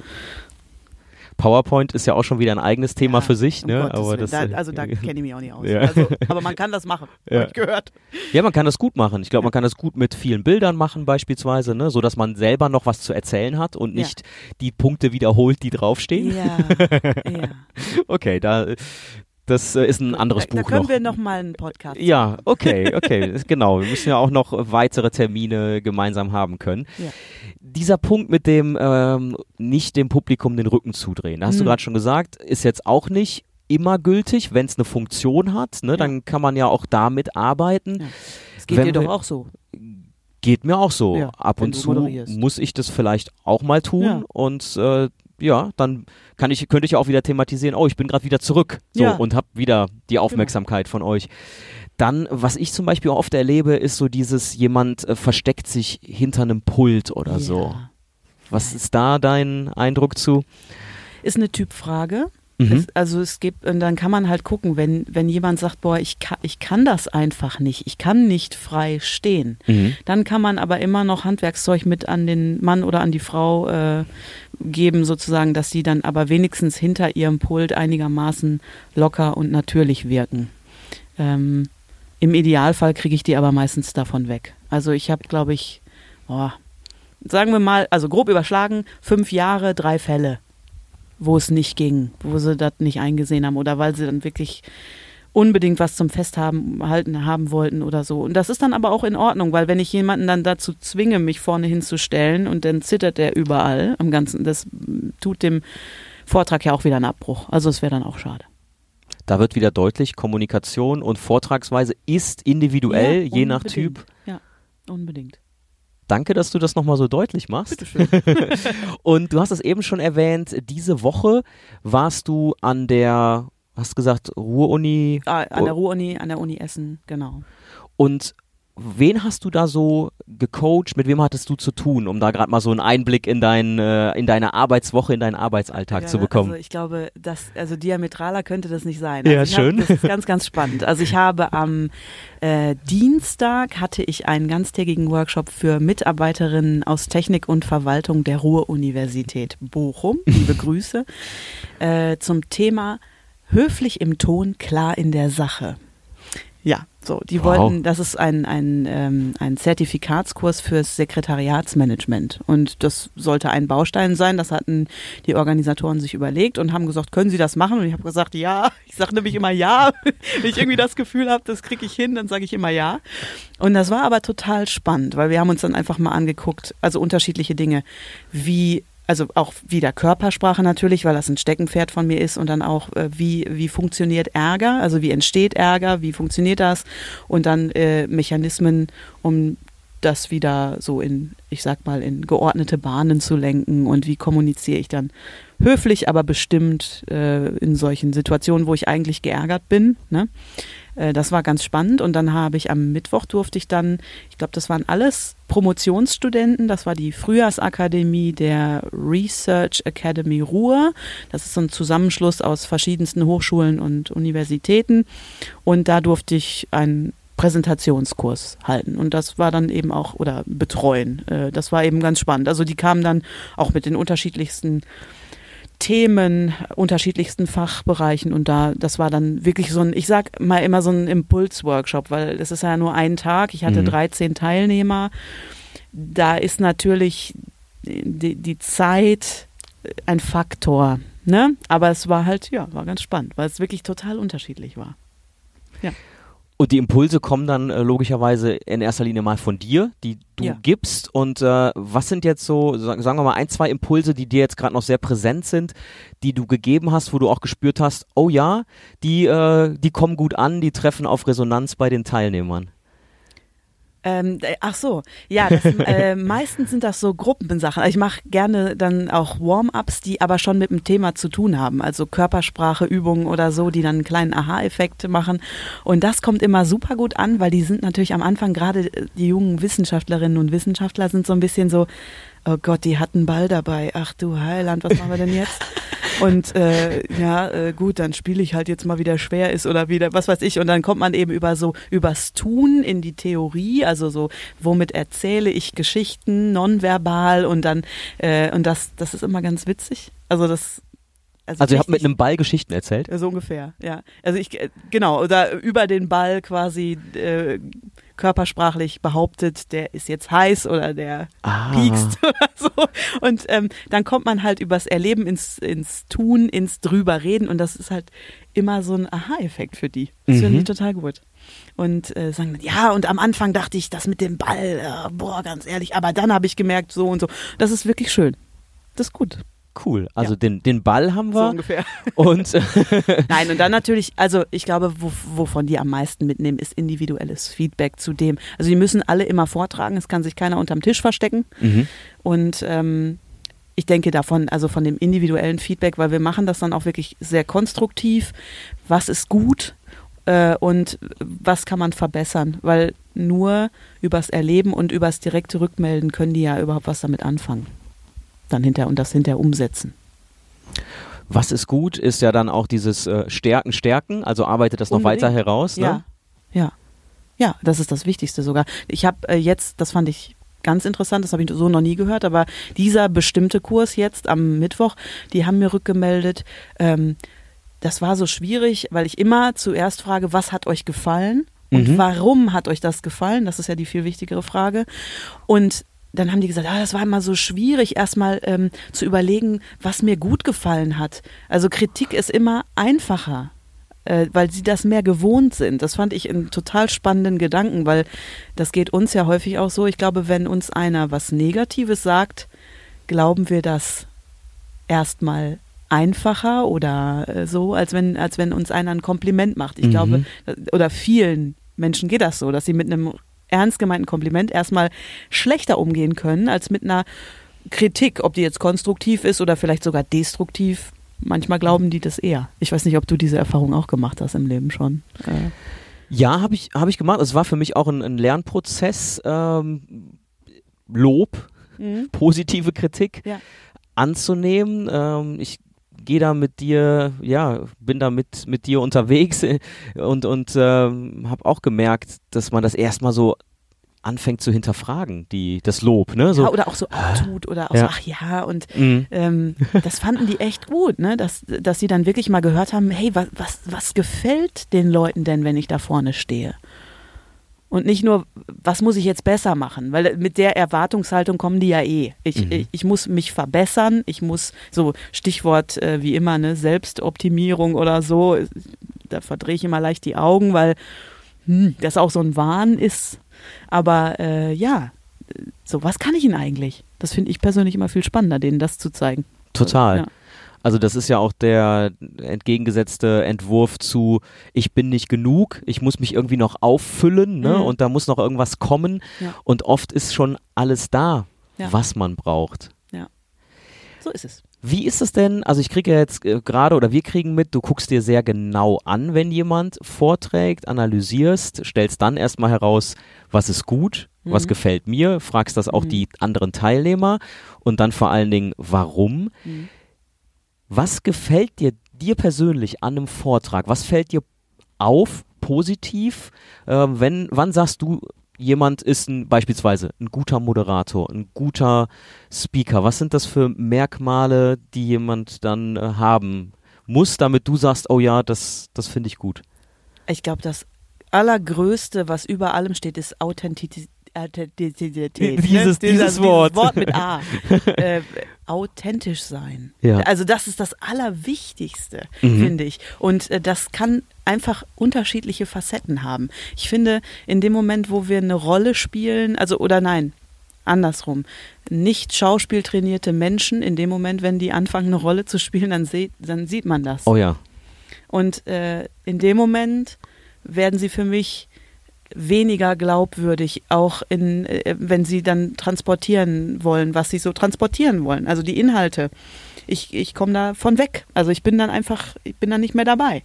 PowerPoint ist ja auch schon wieder ein eigenes Thema Ja, für sich. um Ne? Gottes Aber Willen. das, da, äh, also da kenne ich mich auch nicht aus. Ja. Also, aber man kann das machen, Ja. habe ich gehört. Ja, man kann das gut machen. Ich glaube, man kann das gut mit vielen Bildern machen beispielsweise, ne? So dass man selber noch was zu erzählen hat und Ja. nicht die Punkte wiederholt, die draufstehen. Ja, ja. Okay, da das äh, ist ein anderes da, da Buch können noch. wir noch mal einen Podcast Ja, okay, okay, genau. Wir müssen ja auch noch weitere Termine gemeinsam haben können. Ja. Dieser Punkt mit dem ähm, nicht dem Publikum den Rücken zudrehen, da hast du Mhm. gerade schon gesagt, ist jetzt auch nicht immer gültig, wenn es eine Funktion hat, ne, Ja. dann kann man ja auch damit arbeiten. Ja. Das geht Wenn dir doch wir- auch so. Geht mir auch so. Ja, Ab wenn und du zu moderierst. muss ich das vielleicht auch mal tun Ja. und äh, ja, dann kann ich, könnte ich ja auch wieder thematisieren, oh, ich bin gerade wieder zurück so, Ja. und habe wieder die Aufmerksamkeit von euch. Dann, was ich zum Beispiel oft erlebe, ist so dieses, jemand äh, versteckt sich hinter einem Pult oder so. Ja. Was ist da dein Eindruck zu? Ist eine Typfrage. Mhm. Es, also es gibt, und dann kann man halt gucken, wenn, wenn jemand sagt, boah, ich kann, ich kann das einfach nicht, ich kann nicht frei stehen, Mhm. dann kann man aber immer noch Handwerkszeug mit an den Mann oder an die Frau äh, geben, sozusagen, dass sie dann aber wenigstens hinter ihrem Pult einigermaßen locker und natürlich wirken. Ähm, Im Idealfall kriege ich die aber meistens davon weg. Also ich habe, glaube ich, boah, sagen wir mal, also grob überschlagen, fünf Jahre, drei Fälle, wo es nicht ging, wo sie das nicht eingesehen haben oder weil sie dann wirklich unbedingt was zum Festhaben halten haben wollten oder so. Und das ist dann aber auch in Ordnung, weil wenn ich jemanden dann dazu zwinge, mich vorne hinzustellen und dann zittert der überall am Ganzen, das tut dem Vortrag ja auch wieder einen Abbruch. Also es wäre dann auch schade. Da wird wieder deutlich, Kommunikation und Vortragsweise ist individuell, Ja, je nach unbedingt. Typ. Ja, unbedingt. danke, dass du das nochmal so deutlich machst. Bitteschön. Und du hast es eben schon erwähnt, diese Woche warst du an der, hast gesagt, Ruhr-Uni? Ah, an der Ruhr-Uni, an der Uni Essen, genau. Und wen hast du da so gecoacht, mit wem hattest du zu tun, um da gerade mal so einen Einblick in, dein, äh, in deine Arbeitswoche, in deinen Arbeitsalltag ja, zu bekommen? Also ich glaube, das, also diametraler könnte das nicht sein. Also ja, ich schön. Hab, das ist ganz, ganz spannend. Also ich habe am äh, Dienstag hatte ich einen ganztägigen Workshop für Mitarbeiterinnen aus Technik und Verwaltung der Ruhr-Universität Bochum, liebe Grüße, äh, zum Thema höflich im Ton, klar in der Sache. Ja, so, die wow. wollten, das ist ein, ein, ähm, ein Zertifikatskurs fürs Sekretariatsmanagement und das sollte ein Baustein sein, das hatten die Organisatoren sich überlegt und haben gesagt, können Sie das machen? Und ich habe gesagt, ja, ich sage nämlich immer ja, wenn ich irgendwie das Gefühl habe, das kriege ich hin, dann sage ich immer ja. Und das war aber total spannend, weil wir haben uns dann einfach mal angeguckt, also unterschiedliche Dinge, wie Also auch wieder Körpersprache natürlich, weil das ein Steckenpferd von mir ist und dann auch, äh, wie, wie funktioniert Ärger, also wie entsteht Ärger, wie funktioniert das und dann äh, Mechanismen, um das wieder so in, ich sag mal, in geordnete Bahnen zu lenken und wie kommuniziere ich dann höflich, aber bestimmt äh, in solchen Situationen, wo ich eigentlich geärgert bin, ne? Das war ganz spannend und dann habe ich am Mittwoch durfte ich dann, ich glaube, das waren alles Promotionsstudenten, das war die Frühjahrsakademie der Research Academy Ruhr. Das ist so ein Zusammenschluss aus verschiedensten Hochschulen und Universitäten und da durfte ich einen Präsentationskurs halten und das war dann eben auch, oder betreuen, das war eben ganz spannend. Also die kamen dann auch mit den unterschiedlichsten Themen, unterschiedlichsten Fachbereichen und da, das war dann wirklich so ein, ich sag mal immer so ein Impulsworkshop, weil es ist ja nur ein Tag, ich hatte mhm. dreizehn Teilnehmer, da ist natürlich die, die Zeit ein Faktor, ne? Aber es war halt, ja, war ganz spannend, weil es wirklich total unterschiedlich war. Ja. Und die Impulse kommen dann äh, logischerweise in erster Linie mal von dir, die du ja. gibst. Und äh, was sind jetzt so, sagen wir mal, ein, zwei Impulse, die dir jetzt gerade noch sehr präsent sind, die du gegeben hast, wo du auch gespürt hast, oh ja, die, äh, die kommen gut an, die treffen auf Resonanz bei den Teilnehmern? Ähm, ach so, ja, das, äh, meistens sind das so Gruppensachen. Also ich mache gerne dann auch Warm-ups, die aber schon mit dem Thema zu tun haben, also Körperspracheübungen oder so, die dann einen kleinen Aha-Effekt machen und das kommt immer super gut an, weil die sind natürlich am Anfang, gerade die jungen Wissenschaftlerinnen und Wissenschaftler sind so ein bisschen so, oh Gott, die hatten Ball dabei, ach du Heiland, was machen wir denn jetzt? Und äh, ja, äh, gut, dann spiele ich halt jetzt mal wieder schwer ist oder wieder, was weiß ich. Und dann kommt man eben über so, übers Tun in die Theorie, also so, womit erzähle ich Geschichten, nonverbal und dann, äh, und das, das ist immer ganz witzig. Also das Also, also ihr habt mit einem Ball Geschichten erzählt? So ungefähr, ja. Also ich, genau, oder über den Ball quasi äh, körpersprachlich behauptet, der ist jetzt heiß oder der ah. piekst oder so. Und ähm, dann kommt man halt übers Erleben ins, ins Tun, ins Drüberreden und das ist halt immer so ein Aha-Effekt für die. Das mhm. finde ich total gut. Und äh, sagen, ja, und am Anfang dachte ich, das mit dem Ball, äh, boah, ganz ehrlich, aber dann habe ich gemerkt, so und so. Das ist wirklich schön. Das ist gut. Cool, also ja. den, den Ball haben wir. So ungefähr. Und Nein, und dann natürlich, also ich glaube, wo, wovon die am meisten mitnehmen, ist individuelles Feedback zu dem. Also die müssen alle immer vortragen, es kann sich keiner unterm Tisch verstecken. Mhm. Und ähm, ich denke davon, also von dem individuellen Feedback, weil wir machen das dann auch wirklich sehr konstruktiv. Was ist gut äh, und was kann man verbessern? Weil nur übers Erleben und übers direkte Rückmelden können die ja überhaupt was damit anfangen. Dann hinterher und das hinterher umsetzen. Was ist gut, ist ja dann auch dieses äh, Stärken, Stärken, also arbeitet das noch Unbedingt. Weiter heraus. Ja, ne? ja, ja, das ist das Wichtigste sogar. Ich habe äh, jetzt, das fand ich ganz interessant, das habe ich so noch nie gehört, aber dieser bestimmte Kurs jetzt am Mittwoch, die haben mir rückgemeldet, ähm, das war so schwierig, weil ich immer zuerst frage, was hat euch gefallen und mhm. warum hat euch das gefallen? Das ist ja die viel wichtigere Frage. Und dann haben die gesagt, ah, das war immer so schwierig, erstmal ähm, zu überlegen, was mir gut gefallen hat. Also Kritik ist immer einfacher, äh, weil sie das mehr gewohnt sind. Das fand ich einen total spannenden Gedanken, weil das geht uns ja häufig auch so. Ich glaube, wenn uns einer was Negatives sagt, glauben wir das erstmal einfacher oder äh, so, als wenn, als wenn uns einer ein Kompliment macht. Ich mhm. glaube, oder vielen Menschen geht das so, dass sie mit einem ernst gemeinten Kompliment erstmal schlechter umgehen können als mit einer Kritik, ob die jetzt konstruktiv ist oder vielleicht sogar destruktiv. Manchmal glauben die das eher. Ich weiß nicht, ob du diese Erfahrung auch gemacht hast im Leben schon. Äh. Ja, habe ich, hab ich gemacht. Es war für mich auch ein, ein Lernprozess. Ähm, Lob, mhm. positive Kritik ja. anzunehmen. Ähm, ich gehe da mit dir, ja, bin da mit, mit dir unterwegs und, und ähm, habe auch gemerkt, dass man das erstmal so anfängt zu hinterfragen, die, das Lob, ne? So, ja, oder auch so abtut oder auch ja. so, ach ja, und mhm. ähm, das fanden die echt gut, ne? Dass, dass sie dann wirklich mal gehört haben, hey, was, was, was gefällt den Leuten denn, wenn ich da vorne stehe? Und nicht nur, was muss ich jetzt besser machen? Weil mit der Erwartungshaltung kommen die ja eh. Ich, mhm. ich, ich muss mich verbessern, ich muss, so Stichwort äh, wie immer, ne, Selbstoptimierung oder so, da verdrehe ich immer leicht die Augen, weil hm, das auch so ein Wahn ist. Aber äh, ja, so was kann ich ihnen eigentlich? Das finde ich persönlich immer viel spannender, denen das zu zeigen. Total. Ja. Also das ist ja auch der entgegengesetzte Entwurf zu, ich bin nicht genug, ich muss mich irgendwie noch auffüllen, ne? Mhm. Und da muss noch irgendwas kommen. Ja. Und oft ist schon alles da, ja. was man braucht. Ja, so ist es. Wie ist es denn, also ich kriege ja jetzt äh, gerade, oder wir kriegen mit, du guckst dir sehr genau an, wenn jemand vorträgt, analysierst, stellst dann erstmal heraus, was ist gut, mhm. was gefällt mir, fragst das auch mhm. die anderen Teilnehmer und dann vor allen Dingen, warum. Mhm. Was gefällt dir, dir persönlich an einem Vortrag? Was fällt dir auf, positiv? Äh, wenn, wann sagst du, jemand ist ein, beispielsweise ein guter Moderator, ein guter Speaker? Was sind das für Merkmale, die jemand dann äh, haben muss, damit du sagst, oh ja, das, das finde ich gut? Ich glaube, das Allergrößte, was über allem steht, ist Authentizität. Authentizität, dieses, ne? dieses Wort. Dieses Wort mit A. äh, authentisch sein. Ja. Also das ist das Allerwichtigste, mhm. finde ich. Und äh, das kann einfach unterschiedliche Facetten haben. Ich finde, in dem Moment, wo wir eine Rolle spielen, also oder nein, andersrum, nicht schauspieltrainierte Menschen, in dem Moment, wenn die anfangen, eine Rolle zu spielen, dann, se- dann sieht man das. Oh ja. Und äh, in dem Moment werden sie für mich weniger glaubwürdig, auch in, äh, wenn sie dann transportieren wollen, was sie so transportieren wollen. Also die Inhalte. Ich, ich komme da von weg. Also ich bin dann einfach, ich bin dann nicht mehr dabei.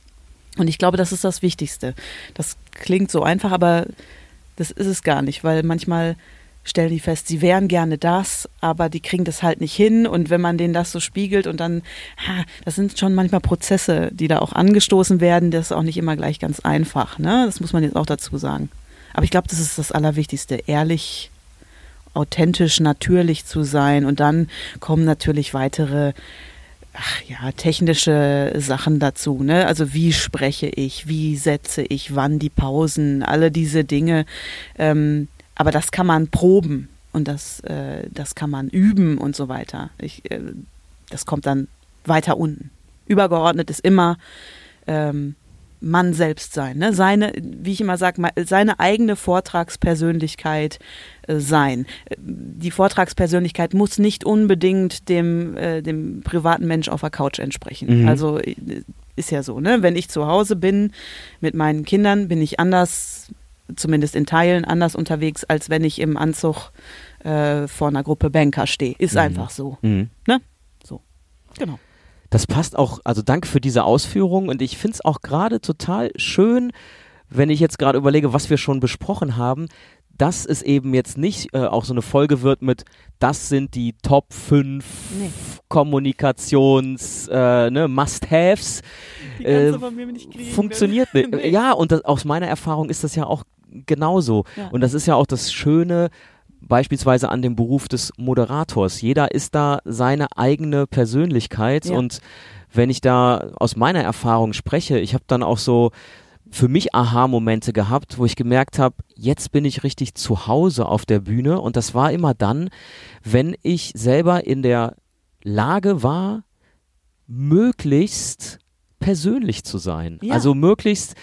Und ich glaube, das ist das Wichtigste. Das klingt so einfach, aber das ist es gar nicht, weil manchmal stellen die fest, sie wären gerne das, aber die kriegen das halt nicht hin. Und wenn man denen das so spiegelt und dann, ha, das sind schon manchmal Prozesse, die da auch angestoßen werden, das ist auch nicht immer gleich ganz einfach, ne? Das muss man jetzt auch dazu sagen. Aber ich glaube, das ist das Allerwichtigste, ehrlich, authentisch, natürlich zu sein. Und dann kommen natürlich weitere, ach ja, technische Sachen dazu, ne? Also wie spreche ich, wie setze ich, wann die Pausen, alle diese Dinge, ähm, aber das kann man proben und das, äh, das kann man üben und so weiter. Ich, äh, das kommt dann weiter unten. Übergeordnet ist immer ähm, Mann selbst sein. Ne? Seine, wie ich immer sage, seine eigene Vortragspersönlichkeit äh, sein. Die Vortragspersönlichkeit muss nicht unbedingt dem, äh, dem privaten Mensch auf der Couch entsprechen. Mhm. Also ist ja so, ne? Wenn ich zu Hause bin mit meinen Kindern, bin ich anders, zumindest in Teilen anders unterwegs, als wenn ich im Anzug äh, vor einer Gruppe Banker stehe. Ist mhm. einfach so. Mhm. Ne? So, genau. Das passt auch, also danke für diese Ausführung und ich finde es auch gerade total schön, wenn ich jetzt gerade überlege, was wir schon besprochen haben, dass es eben jetzt nicht äh, auch so eine Folge wird mit, das sind die Top fünf nee. Kommunikations äh, ne, Must-Haves. Die kannst du von mir nicht kriegen. Funktioniert nicht. Nee. Ja, und das, aus meiner Erfahrung ist das ja auch genauso. Ja. Und das ist ja auch das Schöne, beispielsweise an dem Beruf des Moderators. Jeder ist da seine eigene Persönlichkeit ja. und wenn ich da aus meiner Erfahrung spreche, ich habe dann auch so für mich Aha-Momente gehabt, wo ich gemerkt habe, jetzt bin ich richtig zu Hause auf der Bühne und das war immer dann, wenn ich selber in der Lage war, möglichst persönlich zu sein. Ja. Also möglichst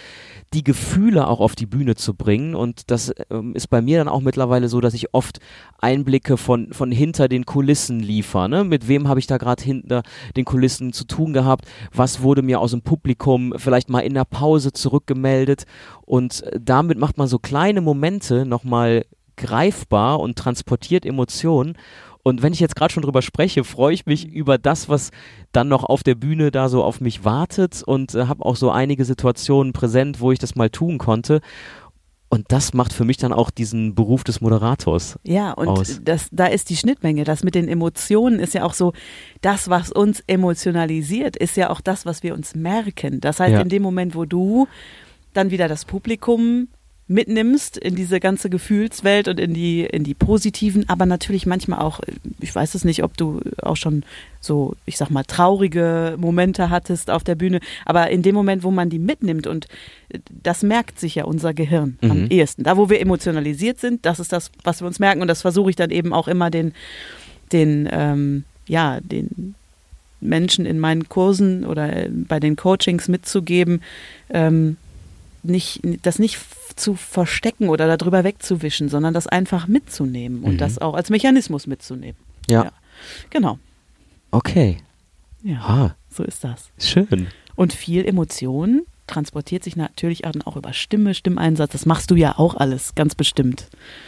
die Gefühle auch auf die Bühne zu bringen. Und das ähm, ist bei mir dann auch mittlerweile so, dass ich oft Einblicke von, von hinter den Kulissen liefere. Ne? Mit wem habe ich da gerade hinter den Kulissen zu tun gehabt? Was wurde mir aus dem Publikum vielleicht mal in der Pause zurückgemeldet? Und damit macht man so kleine Momente nochmal greifbar und transportiert Emotionen. Und wenn ich jetzt gerade schon drüber spreche, freue ich mich über das, was dann noch auf der Bühne da so auf mich wartet und äh, habe auch so einige Situationen präsent, wo ich das mal tun konnte. Und das macht für mich dann auch diesen Beruf des Moderators Ja, und aus. Das, da ist die Schnittmenge. Das mit den Emotionen ist ja auch so, das, was uns emotionalisiert, ist ja auch das, was wir uns merken. Das heißt, Ja. in dem Moment, wo du dann wieder das Publikum mitnimmst in diese ganze Gefühlswelt und in die, in die positiven, aber natürlich manchmal auch, ich weiß es nicht, ob du auch schon so, ich sag mal, traurige Momente hattest auf der Bühne, aber in dem Moment, wo man die mitnimmt und das merkt sich ja unser Gehirn Mhm. am ehesten. Da, wo wir emotionalisiert sind, das ist das, was wir uns merken und das versuche ich dann eben auch immer den, den, ähm, ja, den Menschen in meinen Kursen oder bei den Coachings mitzugeben, ähm, nicht, das nicht zu verstecken oder darüber wegzuwischen, sondern das einfach mitzunehmen und Mhm. das auch als Mechanismus mitzunehmen. Ja. Genau. Okay. Ja, Ah, so ist das. schön. Und viel Emotion transportiert sich natürlich auch über Stimme, Stimmeinsatz. Das machst du ja auch alles, ganz bestimmt.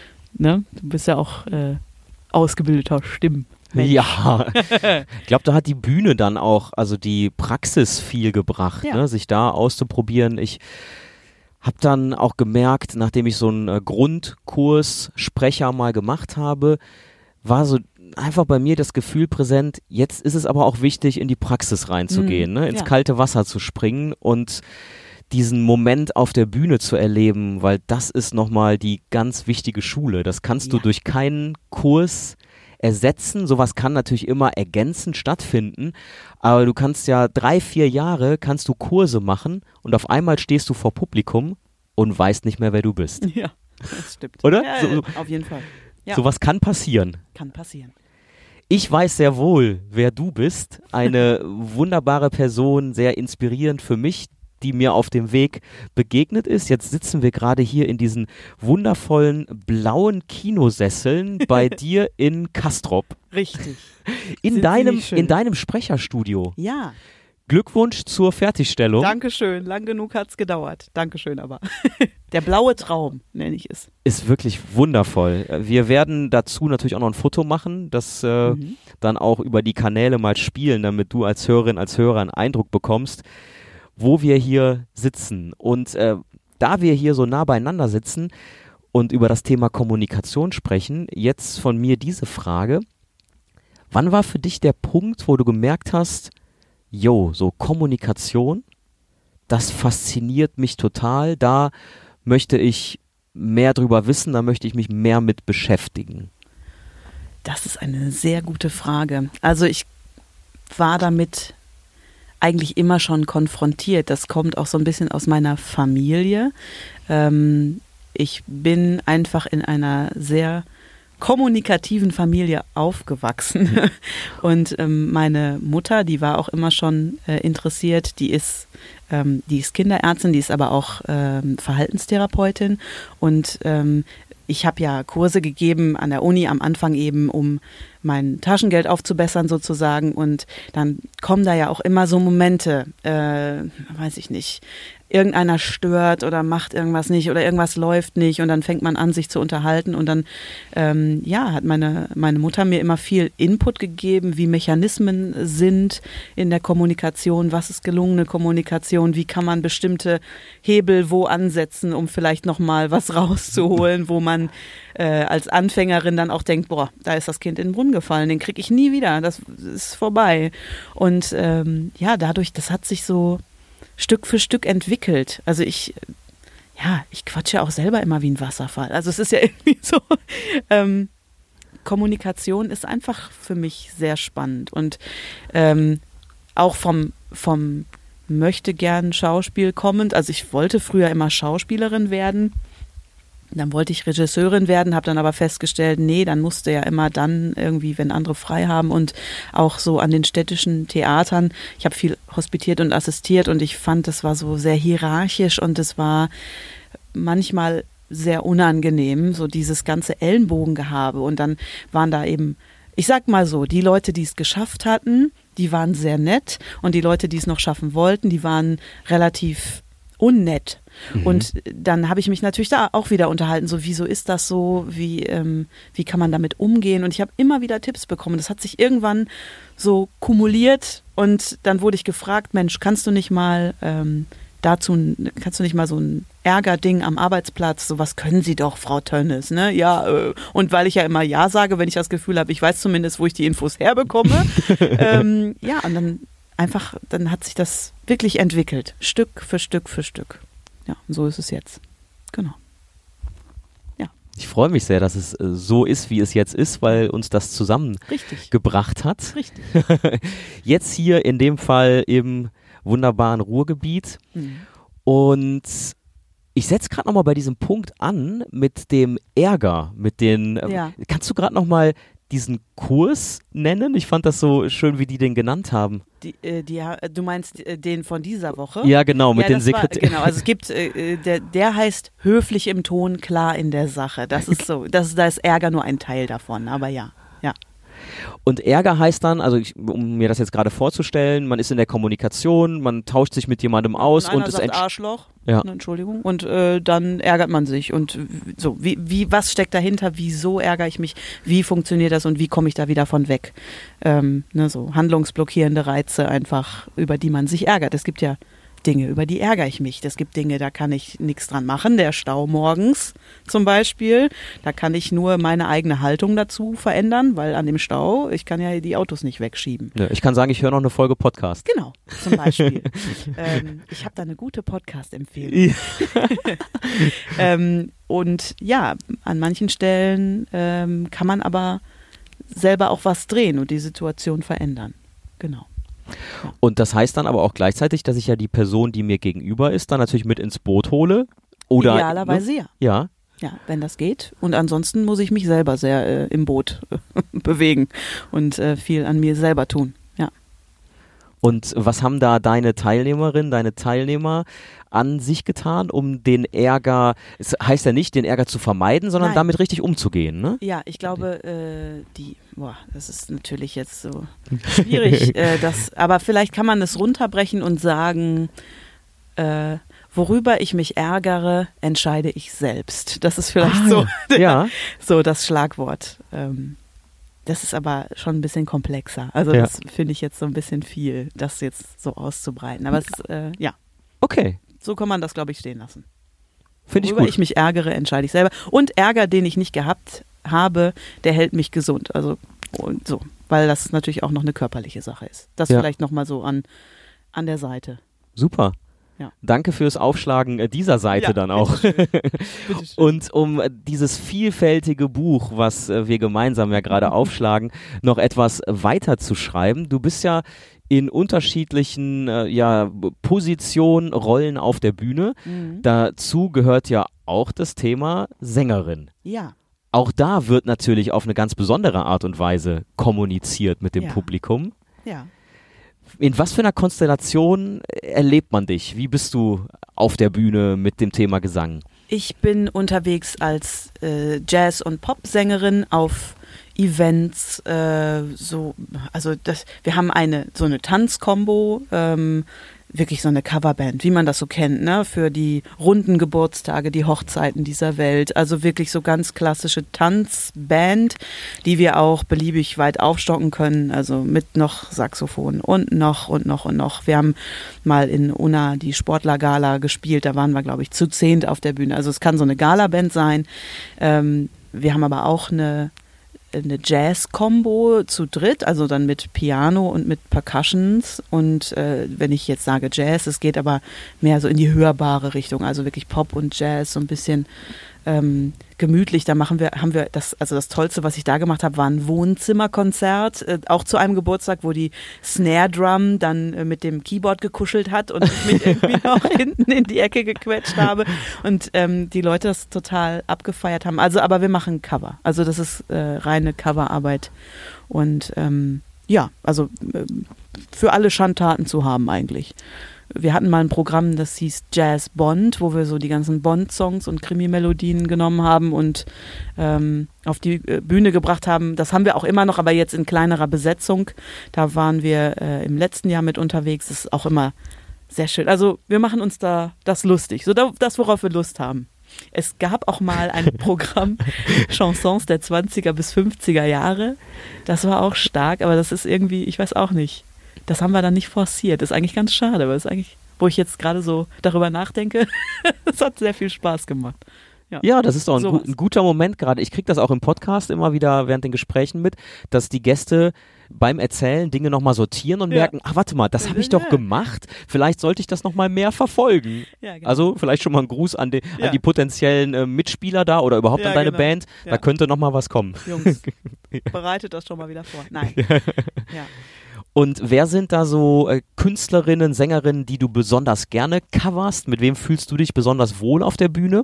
Ne? Du bist ja auch äh, ausgebildeter Stimm. Ja, ich glaube, da hat die Bühne dann auch, also die Praxis viel gebracht, Ja. ne? Sich da auszuprobieren. Ich habe dann auch gemerkt, nachdem ich so einen äh, Grundkurs Sprecher mal gemacht habe, war so einfach bei mir das Gefühl präsent, jetzt ist es aber auch wichtig, in die Praxis reinzugehen, Mhm, ne? Ins ja. kalte Wasser zu springen und diesen Moment auf der Bühne zu erleben, weil das ist nochmal die ganz wichtige Schule. Das kannst du Ja. durch keinen Kurs ersetzen. Sowas kann natürlich immer ergänzend stattfinden, aber du kannst ja drei, vier Jahre kannst du Kurse machen und auf einmal stehst du vor Publikum und weißt nicht mehr, wer du bist. Ja, das stimmt. Oder? Ja, So- auf jeden Fall. Ja, Sowas kann passieren. kann passieren. Ich weiß sehr wohl, wer du bist. Eine wunderbare Person, sehr inspirierend für mich, die mir auf dem Weg begegnet ist. Jetzt sitzen wir gerade hier in diesen wundervollen blauen Kinosesseln bei dir in Castrop. Richtig. In Sind sie deinem, nicht schön? in deinem Sprecherstudio. Ja, Glückwunsch zur Fertigstellung. Dankeschön. Lang genug hat es gedauert. Dankeschön aber. Der blaue Traum, nenne ich es. Ist wirklich wundervoll. Wir werden dazu natürlich auch noch ein Foto machen, das äh, Mhm. dann auch über die Kanäle mal spielen, damit du als Hörerin, als Hörer einen Eindruck bekommst, wo wir hier sitzen. Und äh, da wir hier so nah beieinander sitzen und über das Thema Kommunikation sprechen, jetzt von mir diese Frage: Wann war für dich der Punkt, wo du gemerkt hast, jo, so Kommunikation, das fasziniert mich total, da möchte ich mehr drüber wissen, da möchte ich mich mehr mit beschäftigen? Das ist eine sehr gute Frage. Also ich war damit eigentlich immer schon konfrontiert. Das kommt auch so ein bisschen aus meiner Familie. Ähm, ich bin einfach in einer sehr kommunikativen Familie aufgewachsen. Und ähm, meine Mutter, die war auch immer schon äh, interessiert, die ist, ähm, die ist Kinderärztin, die ist aber auch ähm, Verhaltenstherapeutin. Und ähm, ich habe ja Kurse gegeben an der Uni am Anfang eben, um mein Taschengeld aufzubessern sozusagen. Und dann kommen da ja auch immer so Momente, äh, weiß ich nicht, irgendeiner stört oder macht irgendwas nicht oder irgendwas läuft nicht und dann fängt man an, sich zu unterhalten und dann ähm, ja, hat meine, meine Mutter mir immer viel Input gegeben, wie Mechanismen sind in der Kommunikation, was ist gelungene Kommunikation, wie kann man bestimmte Hebel wo ansetzen, um vielleicht nochmal was rauszuholen, wo man äh, als Anfängerin dann auch denkt, boah, da ist das Kind in den Brunnen gefallen, den kriege ich nie wieder, das ist vorbei. Und ähm, ja, dadurch, das hat sich so Stück für Stück entwickelt. Also ich, ja, ich quatsche auch selber immer wie ein Wasserfall. Also es ist ja irgendwie so, ähm, Kommunikation ist einfach für mich sehr spannend und ähm, auch vom, vom möchte gern Schauspiel kommend, also ich wollte früher immer Schauspielerin werden Dann wollte ich Regisseurin werden, habe dann aber festgestellt, nee, dann musste ja immer dann irgendwie, wenn andere frei haben und auch so an den städtischen Theatern. Ich habe viel hospitiert und assistiert und ich fand, das war so sehr hierarchisch und es war manchmal sehr unangenehm, so dieses ganze Ellenbogengehabe. Und dann waren da eben, ich sag mal so, die Leute, die es geschafft hatten, die waren sehr nett und die Leute, die es noch schaffen wollten, die waren relativ unnett. Mhm. Und dann habe ich mich natürlich da auch wieder unterhalten, so wieso ist das so, wie, ähm, wie kann man damit umgehen? Und ich habe immer wieder Tipps bekommen. Das hat sich irgendwann so kumuliert und dann wurde ich gefragt, Mensch, kannst du nicht mal ähm, dazu, kannst du nicht mal so ein Ärgerding am Arbeitsplatz, so was können Sie doch, Frau Tönnes, ne? Ja, äh, und weil ich ja immer Ja sage, wenn ich das Gefühl habe, ich weiß zumindest, wo ich die Infos herbekomme. ähm, ja, und dann einfach, dann hat sich das wirklich entwickelt, Stück für Stück für Stück. Ja, und so ist es jetzt. Genau. Ja. Ich freue mich sehr, dass es äh, so ist, wie es jetzt ist, weil uns das zusammengebracht hat. Richtig. Jetzt hier in dem Fall im wunderbaren Ruhrgebiet. Mhm. Und ich setze gerade nochmal bei diesem Punkt an mit dem Ärger, mit den, Ja. äh, kannst du gerade nochmal diesen Kurs nennen? Ich fand das so schön, wie die den genannt haben. Die, äh, die, du meinst äh, den von dieser Woche? Ja, genau, mit ja, den das war- Sekretären. Genau, also es gibt, äh, der, der heißt höflich im Ton, klar in der Sache. Das ist so, das, da ist Ärger nur ein Teil davon, aber ja, ja. Und Ärger heißt dann, also ich, um mir das jetzt gerade vorzustellen, man ist in der Kommunikation, man tauscht sich mit jemandem aus und und einer es sagt entsteht. Arschloch, Ja. ne, Entschuldigung, und äh, dann ärgert man sich und äh, so, wie, wie, was steckt dahinter, wieso ärgere ich mich, wie funktioniert das und wie komme ich da wieder von weg? Ähm, ne, so handlungsblockierende Reize einfach, über die man sich ärgert. Es gibt ja Dinge, über die ärgere ich mich. Es gibt Dinge, da kann ich nichts dran machen. Der Stau morgens zum Beispiel, da kann ich nur meine eigene Haltung dazu verändern, weil an dem Stau, ich kann ja die Autos nicht wegschieben. Ja, ich kann sagen, ich höre noch eine Folge Podcast. Genau, zum Beispiel. ähm, ich habe da eine gute Podcast-Empfehlung. ähm, und ja, an manchen Stellen ähm, kann man aber selber auch was drehen und die Situation verändern. Genau. Und das heißt dann aber auch gleichzeitig, dass ich ja die Person, die mir gegenüber ist, dann natürlich mit ins Boot hole. Oder, Idealerweise ne? ja. Ja. Ja, wenn das geht. Und ansonsten muss ich mich selber sehr äh, im Boot bewegen und äh, viel an mir selber tun. Ja. Und was haben da deine Teilnehmerinnen, deine Teilnehmer an sich getan, um den Ärger, es heißt ja nicht, den Ärger zu vermeiden, sondern Nein. damit richtig umzugehen, ne? Ja, ich glaube, äh, die, boah, das ist natürlich jetzt so schwierig, äh, das, aber vielleicht kann man es runterbrechen und sagen, äh, worüber ich mich ärgere, entscheide ich selbst. Das ist vielleicht Ah, so, ja. so das Schlagwort. Ähm, das ist aber schon ein bisschen komplexer. Also Ja. das finde ich jetzt so ein bisschen viel, das jetzt so auszubreiten. Aber es, äh, ja, Okay, so kann man das, glaube ich, stehen lassen. finde ich Worüber gut. ich mich ärgere, entscheide ich selber. Und Ärger, den ich nicht gehabt habe, der hält mich gesund. Also und so, weil das natürlich auch noch eine körperliche Sache ist. Das Ja. vielleicht nochmal so an, an der Seite. Super. Ja. Danke fürs Aufschlagen äh, dieser Seite Ja, dann auch. Bitteschön. Und um äh, dieses vielfältige Buch, was äh, wir gemeinsam ja gerade aufschlagen, noch etwas weiter zu schreiben. Du bist ja in unterschiedlichen äh, ja, Positionen, Rollen auf der Bühne. Mhm. Dazu gehört ja auch das Thema Sängerin. Ja, Auch da wird natürlich auf eine ganz besondere Art und Weise kommuniziert mit dem Ja. Publikum. ja. In was für einer Konstellation erlebt man dich? Wie bist du auf der Bühne mit dem Thema Gesang? Ich bin unterwegs als äh, Jazz- und Popsängerin auf Events, äh, so, also das, wir haben eine, so eine Tanzkombo, ähm, wirklich so eine Coverband, wie man das so kennt, ne, für die runden Geburtstage, die Hochzeiten dieser Welt, also wirklich so ganz klassische Tanzband, die wir auch beliebig weit aufstocken können, also mit noch Saxophon und noch und noch und noch. Wir haben mal in Unna die Sportlergala gespielt, da waren wir, glaube ich, zu zehnt auf der Bühne, also es kann so eine Galaband sein. Ähm, wir haben aber auch eine eine Jazz-Kombo zu dritt, also dann mit Piano und mit Percussions und äh, wenn ich jetzt sage Jazz, es geht aber mehr so in die hörbare Richtung, also wirklich Pop und Jazz, so ein bisschen ähm, gemütlich. Da machen wir, haben wir das, also das Tollste, was ich da gemacht habe, war ein Wohnzimmerkonzert, äh, auch zu einem Geburtstag, wo die Snare Drum dann äh, mit dem Keyboard gekuschelt hat und ich mich irgendwie noch hinten in die Ecke gequetscht habe und ähm, die Leute das total abgefeiert haben. Also, aber wir machen Cover. Also das ist äh, reine Coverarbeit und ähm, ja, also äh, für alle Schandtaten zu haben eigentlich. Wir hatten mal ein Programm, das hieß Jazz Bond, wo wir so die ganzen Bond-Songs und Krimi-Melodien genommen haben und ähm, auf die äh, Bühne gebracht haben. Das haben wir auch immer noch, aber jetzt in kleinerer Besetzung. Da waren wir äh, im letzten Jahr mit unterwegs. Das ist auch immer sehr schön. Also wir machen uns da das lustig, so das, worauf wir Lust haben. Es gab auch mal ein Programm, Chansons der zwanziger bis fünfziger Jahre. Das war auch stark, aber das ist irgendwie, ich weiß auch nicht. Das haben wir dann nicht forciert. Das ist eigentlich ganz schade, aber das ist eigentlich, wo ich jetzt gerade so darüber nachdenke, das hat sehr viel Spaß gemacht. Ja, ja das ist doch ein, so gu- ein guter Moment gerade. Ich kriege das auch im Podcast immer wieder während den Gesprächen mit, dass die Gäste beim Erzählen Dinge nochmal sortieren und ja. merken, ach warte mal, das habe ich doch Ja. gemacht. Vielleicht sollte ich das nochmal mehr verfolgen. Ja, genau. Also vielleicht schon mal ein Gruß an die, Ja. an die potenziellen äh, Mitspieler da oder überhaupt Ja, an deine genau. Band. Ja. Da könnte nochmal was kommen. Jungs, bereitet das schon mal wieder vor. Nein. Ja. Und wer sind da so äh, Künstlerinnen, Sängerinnen, die du besonders gerne coverst? Mit wem fühlst du dich besonders wohl auf der Bühne?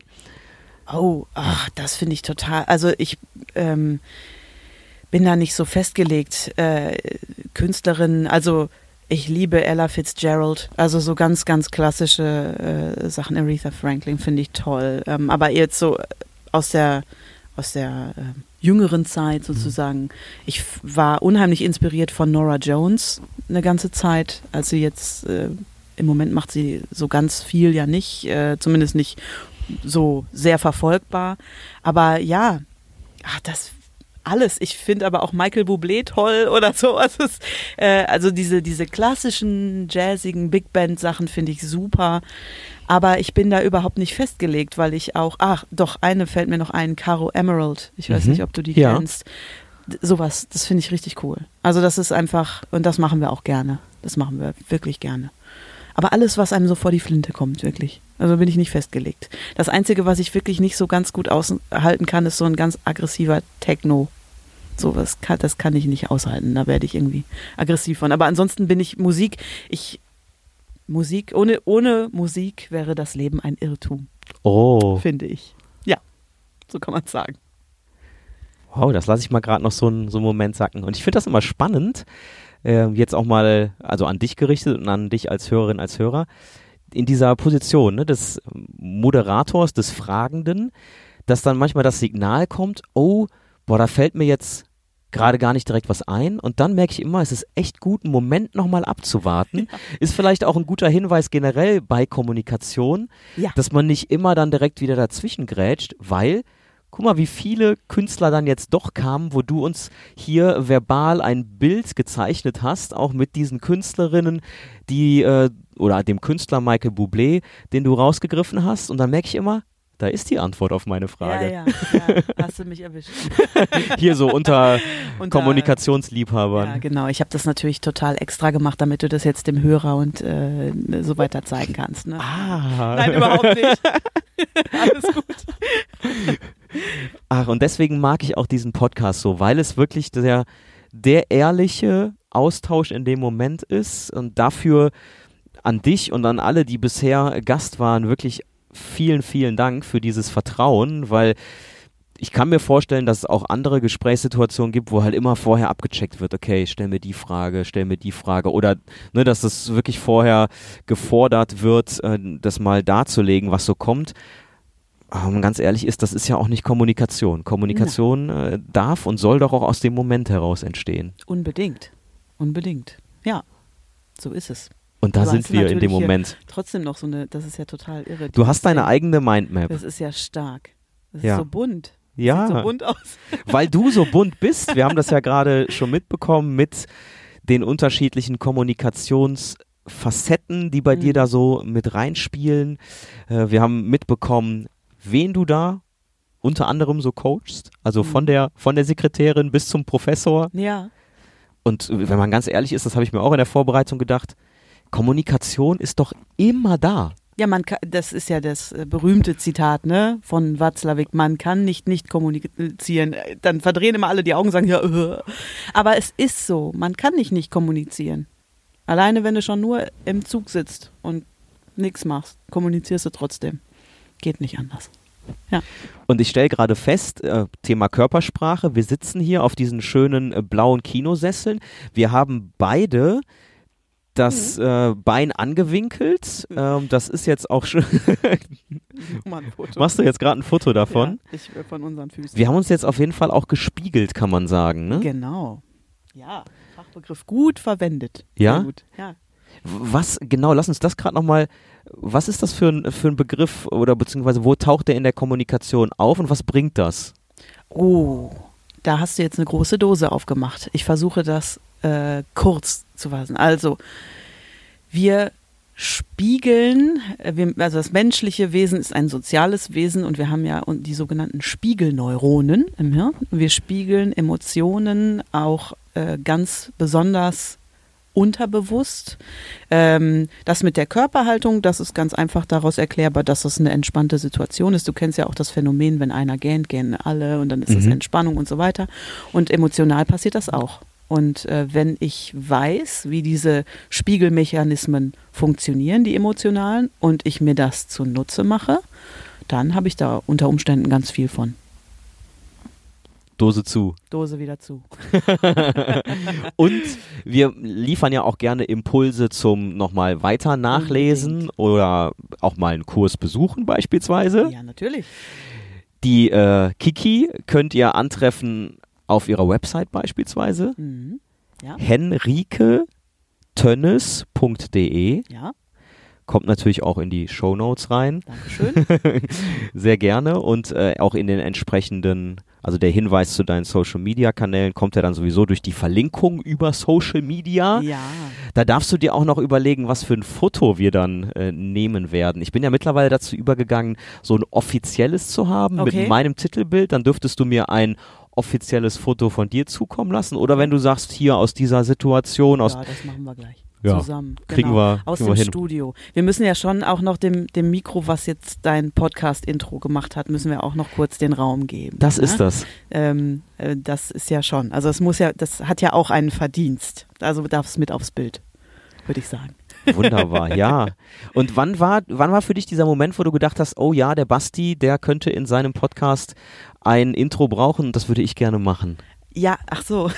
Oh, ach, das finde ich total. Also ich ähm, bin da nicht so festgelegt. Äh, Künstlerin, also ich liebe Ella Fitzgerald. Also so ganz, ganz klassische äh, Sachen. Aretha Franklin finde ich toll. Ähm, aber jetzt so aus der aus der äh, jüngeren Zeit sozusagen. Ich f- war unheimlich inspiriert von Norah Jones eine ganze Zeit. Also jetzt äh, im Moment macht sie so ganz viel ja nicht, äh, zumindest nicht so sehr verfolgbar. Aber ja, ach, das alles. Ich finde aber auch Michael Bublé toll oder so. Also, es, äh, also diese, diese klassischen, jazzigen Big Band-Sachen finde ich super. Aber ich bin da überhaupt nicht festgelegt, weil ich auch, ach doch, eine fällt mir noch ein, Caro Emerald. Ich weiß Mhm. nicht, ob du die Ja. kennst. D- Sowas, das finde ich richtig cool. Also das ist einfach, und das machen wir auch gerne. Das machen wir wirklich gerne. Aber alles, was einem so vor die Flinte kommt, wirklich. Also bin ich nicht festgelegt. Das Einzige, was ich wirklich nicht so ganz gut aushalten kann, ist so ein ganz aggressiver Techno. So was kann, das kann ich nicht aushalten. Da werde ich irgendwie aggressiv von. Aber ansonsten bin ich Musik, ich Musik, ohne, ohne Musik wäre das Leben ein Irrtum, Oh, finde ich. Ja, so kann man es sagen. wow, das lasse ich mal gerade noch so, ein, so einen Moment sacken. Und ich finde das immer spannend, äh, jetzt auch mal, also an dich gerichtet und an dich als Hörerin, als Hörer, in dieser Position, ne, des Moderators, des Fragenden, dass dann manchmal das Signal kommt, oh, boah, da fällt mir jetzt gerade gar nicht direkt was ein und dann merke ich immer, es ist echt gut, einen Moment nochmal abzuwarten. Ja. Ist vielleicht auch ein guter Hinweis generell bei Kommunikation, Ja. dass man nicht immer dann direkt wieder dazwischen grätscht, weil, guck mal, wie viele Künstler dann jetzt doch kamen, wo du uns hier verbal ein Bild gezeichnet hast, auch mit diesen Künstlerinnen, die, äh, oder dem Künstler Michael Bublé, den du rausgegriffen hast und dann merke ich immer, da ist die Antwort auf meine Frage. Ja, ja, ja, hast du mich erwischt. Hier so unter, Unter- Kommunikationsliebhabern. Ja, genau. Ich habe das natürlich total extra gemacht, damit du das jetzt dem Hörer und äh, so weiter zeigen kannst. Ne? Ah. Nein, überhaupt nicht. Alles gut. Ach, und deswegen mag ich auch diesen Podcast so, weil es wirklich der, der ehrliche Austausch in dem Moment ist und dafür an dich und an alle, die bisher Gast waren, wirklich vielen, vielen Dank für dieses Vertrauen, weil ich kann mir vorstellen, dass es auch andere Gesprächssituationen gibt, wo halt immer vorher abgecheckt wird, okay, stell mir die Frage, stell mir die Frage oder ne, dass es wirklich vorher gefordert wird, äh, das mal darzulegen, was so kommt. Aber wenn man ganz ehrlich ist, das ist ja auch nicht Kommunikation. Kommunikation äh, darf und soll doch auch aus dem Moment heraus entstehen. Unbedingt. Unbedingt. Ja, so ist es. Und da Aber sind hast du wir in dem natürlich hier Moment. Trotzdem noch so eine, das ist ja total irre. Du hast deine Dieses- eigene Mindmap. Das ist ja stark. Das Ja. ist so bunt. Das Ja. sieht so bunt aus. Weil du so bunt bist. Wir haben das ja gerade schon mitbekommen mit den unterschiedlichen Kommunikationsfacetten, die bei Mhm. dir da so mit reinspielen. Äh, wir haben mitbekommen, wen du da unter anderem so coachst. Also von Mhm. der, von der Sekretärin bis zum Professor. Ja. Und wenn man ganz ehrlich ist, das habe ich mir auch in der Vorbereitung gedacht, Kommunikation ist doch immer da. Ja, man kann, das ist ja das äh, berühmte Zitat, ne, von Watzlawick, man kann nicht nicht kommunizieren. Dann verdrehen immer alle die Augen und sagen, ja, äh. Aber es ist so, man kann nicht nicht kommunizieren. Alleine, wenn du schon nur im Zug sitzt und nichts machst, kommunizierst du trotzdem. Geht nicht anders. Ja. Und ich stelle gerade fest, äh, Thema Körpersprache, wir sitzen hier auf diesen schönen äh, blauen Kinosesseln. Wir haben beide das äh, Bein angewinkelt. Ähm, das ist jetzt auch schon. Mal ein Foto. Machst du jetzt gerade ein Foto davon? Ja, ich, von unseren Füßen. Wir haben uns jetzt auf jeden Fall auch gespiegelt, kann man sagen. Ne? Genau. Ja, Fachbegriff gut verwendet. Ja? Sehr gut. Ja. Was, genau, lass uns das gerade nochmal, was ist das für ein, für ein Begriff oder beziehungsweise wo taucht der in der Kommunikation auf und was bringt das? Oh, da hast du jetzt eine große Dose aufgemacht. Ich versuche das äh, kurz zu fassen. Also, wir spiegeln, äh, wir, also das menschliche Wesen ist ein soziales Wesen und wir haben ja die sogenannten Spiegelneuronen im Hirn. Wir spiegeln Emotionen auch äh, ganz besonders unterbewusst. Ähm, das mit der Körperhaltung, das ist ganz einfach daraus erklärbar, dass das eine entspannte Situation ist. Du kennst ja auch das Phänomen, wenn einer gähnt, gähnen alle und dann ist das Mhm. Entspannung und so weiter. Und emotional passiert das auch. Und äh, wenn ich weiß, wie diese Spiegelmechanismen funktionieren, die emotionalen, und ich mir das zunutze mache, dann habe ich da unter Umständen ganz viel von. Dose zu. Dose wieder zu. Und wir liefern ja auch gerne Impulse zum nochmal weiter nachlesen Unbedingt. oder auch mal einen Kurs besuchen beispielsweise. Ja, natürlich. Die äh, Kiki könnt ihr antreffen auf ihrer Website beispielsweise. Mhm. Ja, henrike tönnes punkt de. ja, Kommt natürlich auch in die Shownotes rein. Dankeschön. Sehr gerne und äh, auch in den entsprechenden, also der Hinweis zu deinen Social Media Kanälen kommt ja dann sowieso durch die Verlinkung über Social Media. Ja. Da darfst du dir auch noch überlegen, was für ein Foto wir dann äh, nehmen werden. Ich bin ja mittlerweile dazu übergegangen, so ein offizielles zu haben Okay. mit meinem Titelbild. Dann dürftest du mir ein offizielles Foto von dir zukommen lassen. Oder wenn du sagst, hier aus dieser Situation, aus Ja, das machen wir gleich. Ja, Zusammen. kriegen genau. wir- Aus kriegen dem wir hin. Studio. Wir müssen ja schon auch noch dem, dem Mikro, was jetzt dein Podcast-Intro gemacht hat, müssen wir auch noch kurz den Raum geben. das ne? ist das. Ähm, äh, das ist ja schon. Also es muss ja, das hat ja auch einen Verdienst. Also darf es mit aufs Bild, würde ich sagen. Wunderbar, ja. Und wann war, wann war für dich dieser Moment, wo du gedacht hast, oh ja, der Basti, der könnte in seinem Podcast ein Intro brauchen, das würde ich gerne machen? Ja, ach so.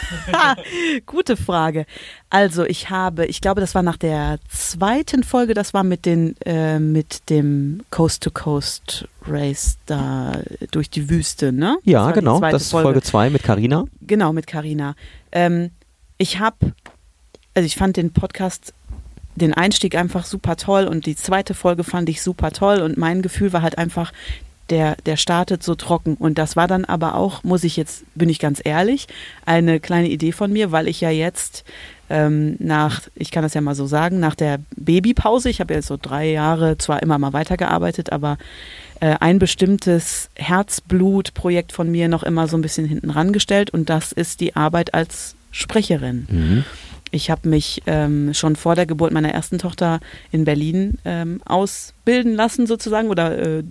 Gute Frage. Also ich habe, ich glaube, das war nach der zweiten Folge, das war mit den, äh, mit dem Coast to Coast Race da durch die Wüste, ne? Ja, das war die genau, zweite das ist Folge zwei mit Carina. Genau, mit Carina. Ähm, ich habe, also ich fand den Podcast, den Einstieg einfach super toll und die zweite Folge fand ich super toll und mein Gefühl war halt einfach, der, der startet so trocken und das war dann aber auch, muss ich jetzt, bin ich ganz ehrlich, eine kleine Idee von mir, weil ich ja jetzt ähm, nach, ich kann das ja mal so sagen, nach der Babypause, ich habe ja so drei Jahre zwar immer mal weitergearbeitet, aber äh, ein bestimmtes Herzblutprojekt von mir noch immer so ein bisschen hinten rangestellt und das ist die Arbeit als Sprecherin. Mhm. Ich habe mich ähm, schon vor der Geburt meiner ersten Tochter in Berlin ähm, ausbilden lassen sozusagen oder äh,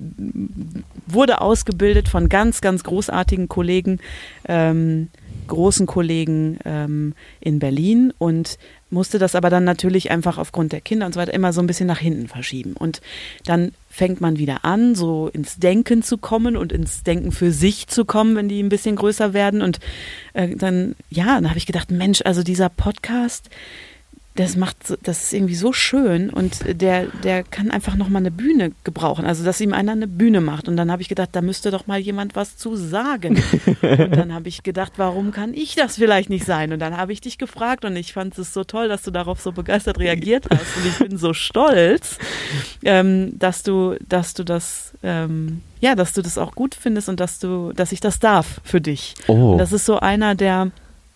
wurde ausgebildet von ganz, ganz großartigen Kollegen, ähm, großen Kollegen ähm, in Berlin und musste das aber dann natürlich einfach aufgrund der Kinder und so weiter immer so ein bisschen nach hinten verschieben. Und dann fängt man wieder an, so ins Denken zu kommen und ins Denken für sich zu kommen, wenn die ein bisschen größer werden. Und äh, dann, ja, dann habe ich gedacht, Mensch, also dieser Podcast, das macht, so- das ist irgendwie so schön und der, der kann einfach nochmal eine Bühne gebrauchen. Also, dass ihm einer eine Bühne macht. Und dann habe ich gedacht, da müsste doch mal jemand was zu sagen. Und dann habe ich gedacht, warum kann ich das vielleicht nicht sein? Und dann habe ich dich gefragt und ich fand es so toll, dass du darauf so begeistert reagiert hast. Und ich bin so stolz, ähm, dass du, dass du das, ähm, ja, dass du das auch gut findest und dass du, dass ich das darf für dich. Oh. Und das ist so einer der,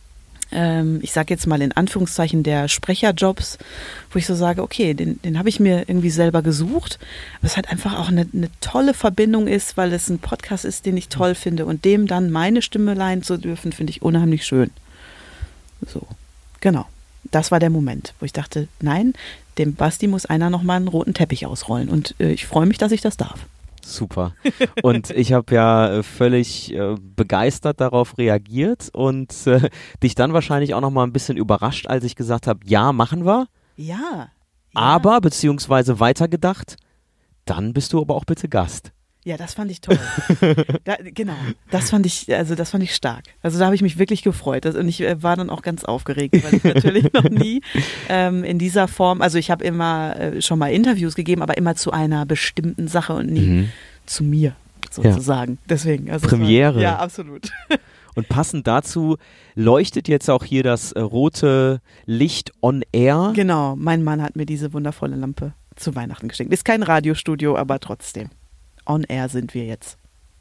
ähm, ich sage jetzt mal in Anführungszeichen, der Sprecherjobs, wo ich so sage, okay, den, den habe ich mir irgendwie selber gesucht. Aber es halt einfach auch eine, eine tolle Verbindung ist, weil es ein Podcast ist, den ich toll finde. Und dem dann meine Stimme leihen zu dürfen, finde ich unheimlich schön. So, genau. das war der Moment, wo ich dachte, nein, dem Basti muss einer nochmal einen roten Teppich ausrollen. Und äh, ich freue mich, dass ich das darf. Super. Und ich habe ja äh, völlig äh, begeistert darauf reagiert und äh, dich dann wahrscheinlich auch nochmal ein bisschen überrascht, als ich gesagt habe, ja, machen wir. Ja, ja. Aber, beziehungsweise weitergedacht, dann bist du aber auch bitte Gast. Ja, das fand ich toll. Da, genau, das fand ich, also das fand ich stark. Also da habe ich mich wirklich gefreut. Das, und ich äh, war dann auch ganz aufgeregt, weil ich natürlich noch nie ähm, in dieser Form, also ich habe immer äh, schon mal Interviews gegeben, aber immer zu einer bestimmten Sache und nie Mhm. zu mir sozusagen. Ja. Deswegen. Also Premiere. War, ja, absolut. Und passend dazu leuchtet jetzt auch hier das äh, rote Licht on air. Genau, mein Mann hat mir diese wundervolle Lampe zu Weihnachten geschenkt. Ist kein Radiostudio, aber trotzdem. On air sind wir jetzt.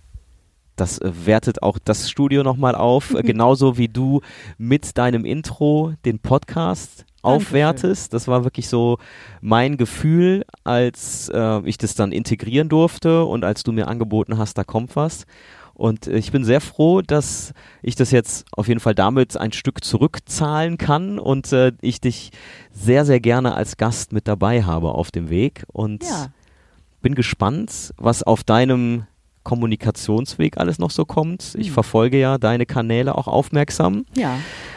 Das äh, wertet auch das Studio nochmal auf, äh, genauso wie du mit deinem Intro den Podcast aufwertest. Das war wirklich so mein Gefühl, als äh, ich das dann integrieren durfte und als du mir angeboten hast, da kommt was. Und äh, ich bin sehr froh, dass ich das jetzt auf jeden Fall damit ein Stück zurückzahlen kann und äh, ich dich sehr, sehr gerne als Gast mit dabei habe auf dem Weg. Und Ja. bin gespannt, was auf deinem Kommunikationsweg alles noch so kommt. Ich Mhm. verfolge ja deine Kanäle auch aufmerksam. Ja.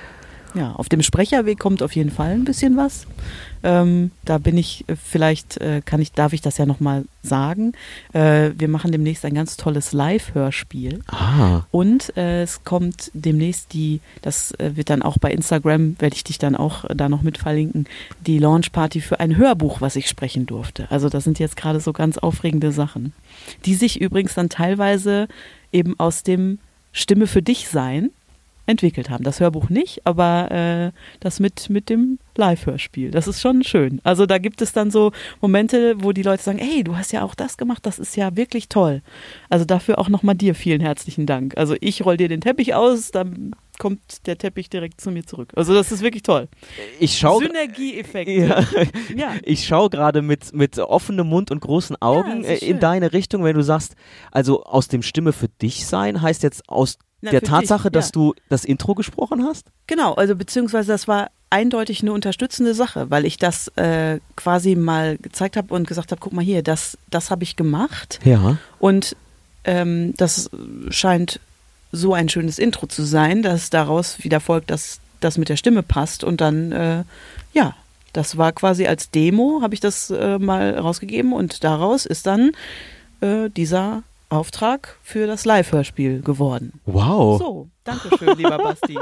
Ja, auf dem Sprecherweg kommt auf jeden Fall ein bisschen was. Ähm, da bin ich, äh, vielleicht äh, kann ich, darf ich das ja nochmal sagen. Äh, wir machen demnächst ein ganz tolles Live-Hörspiel. Ah, Und äh, es kommt demnächst die, das äh, wird dann auch bei Instagram, werde ich dich dann auch äh, da noch mit verlinken, die Launchparty für ein Hörbuch, was ich sprechen durfte. Also das sind jetzt gerade so ganz aufregende Sachen, die sich übrigens dann teilweise eben aus dem Stimme für dich sein entwickelt haben. Das Hörbuch nicht, aber äh, das mit, mit dem Live-Hörspiel. Das ist schon schön. Also da gibt es dann so Momente, wo die Leute sagen, hey, du hast ja auch das gemacht, das ist ja wirklich toll. Also dafür auch nochmal dir vielen herzlichen Dank. Also ich roll dir den Teppich aus, dann kommt der Teppich direkt zu mir zurück. Also das ist wirklich toll. ich schaue Synergieeffekte. ja, Ja. ich schau gerade mit, mit offenem Mund und großen Augen das ist äh, in schön. deine Richtung, wenn du sagst, also aus dem Stimme für dich sein heißt jetzt aus Na, der für Tatsache, dich, dass ja. du das Intro gesprochen hast? Genau, also beziehungsweise das war eindeutig eine unterstützende Sache, weil ich das äh, quasi mal gezeigt habe und gesagt habe, guck mal hier, das, das habe ich gemacht Ja. und ähm, das scheint so ein schönes Intro zu sein, dass daraus wieder folgt, dass das mit der Stimme passt und dann, äh, ja, das war quasi als Demo, habe ich das äh, mal rausgegeben und daraus ist dann äh, dieser Auftrag für das Live-Hörspiel geworden. Wow. So, danke schön, lieber Basti.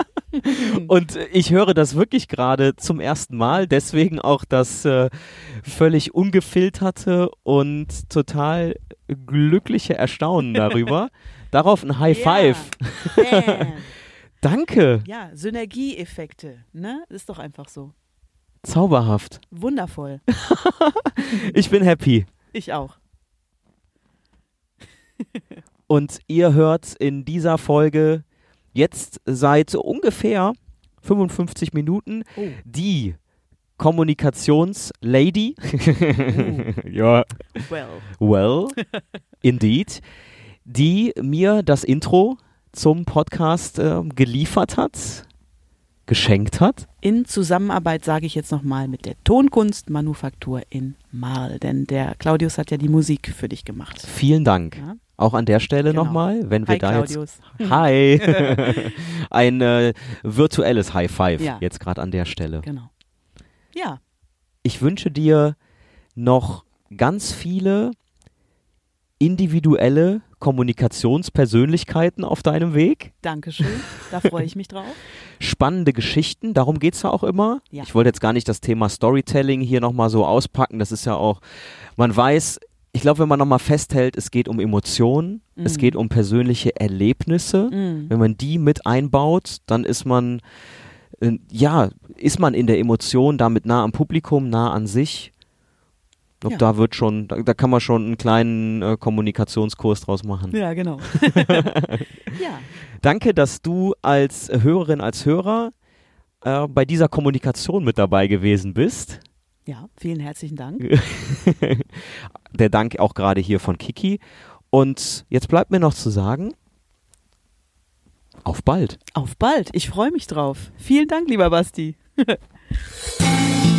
Und äh, ich höre das wirklich gerade zum ersten Mal, deswegen auch das äh, völlig ungefilterte und total glückliche Erstaunen darüber. Darauf ein High Five. Ja. Bam. Danke. Ja, Synergieeffekte, ne? Ist doch einfach so. Zauberhaft. Wundervoll. Ich bin happy. Ich auch. Und ihr hört in dieser Folge jetzt seit ungefähr fünfundfünfzig Minuten Oh. die Kommunikations-Lady. Oh. Ja, Well. well, indeed. Die mir das Intro zum Podcast äh, geliefert hat, geschenkt hat. In Zusammenarbeit, sage ich jetzt nochmal, mit der Tonkunstmanufaktur in Marl. Denn der Claudius hat ja die Musik für dich gemacht. Vielen Dank. Ja? Auch an der Stelle Genau. nochmal, wenn wir Hi, da Claudius. jetzt. Hi! Ein äh, virtuelles High Five Ja. jetzt gerade an der Stelle. Genau. Ja, Ich wünsche dir noch ganz viele individuelle Kommunikationspersönlichkeiten auf deinem Weg. danke schön. Da freue ich mich drauf. Spannende Geschichten, darum geht es ja auch immer. Ja. Ich wollte jetzt gar nicht das Thema Storytelling hier nochmal so auspacken. Das ist ja auch, man weiß, ich glaube, wenn man nochmal festhält, es geht um Emotionen, Mhm. es geht um persönliche Erlebnisse. Mm. Wenn man die mit einbaut, dann ist man, äh, ja, ist man in der Emotion damit nah am Publikum, nah an sich. Ich glaube, Ja. da wird schon, da, da kann man schon einen kleinen äh, Kommunikationskurs draus machen. Ja, genau. Ja, Danke, dass du als Hörerin, als Hörer äh, bei dieser Kommunikation mit dabei gewesen bist. ja, vielen herzlichen Dank. Der Dank auch gerade hier von Kiki. Und jetzt bleibt mir noch zu sagen, auf bald. Auf bald. Ich freue mich drauf. Vielen Dank, lieber Basti. Tschüss.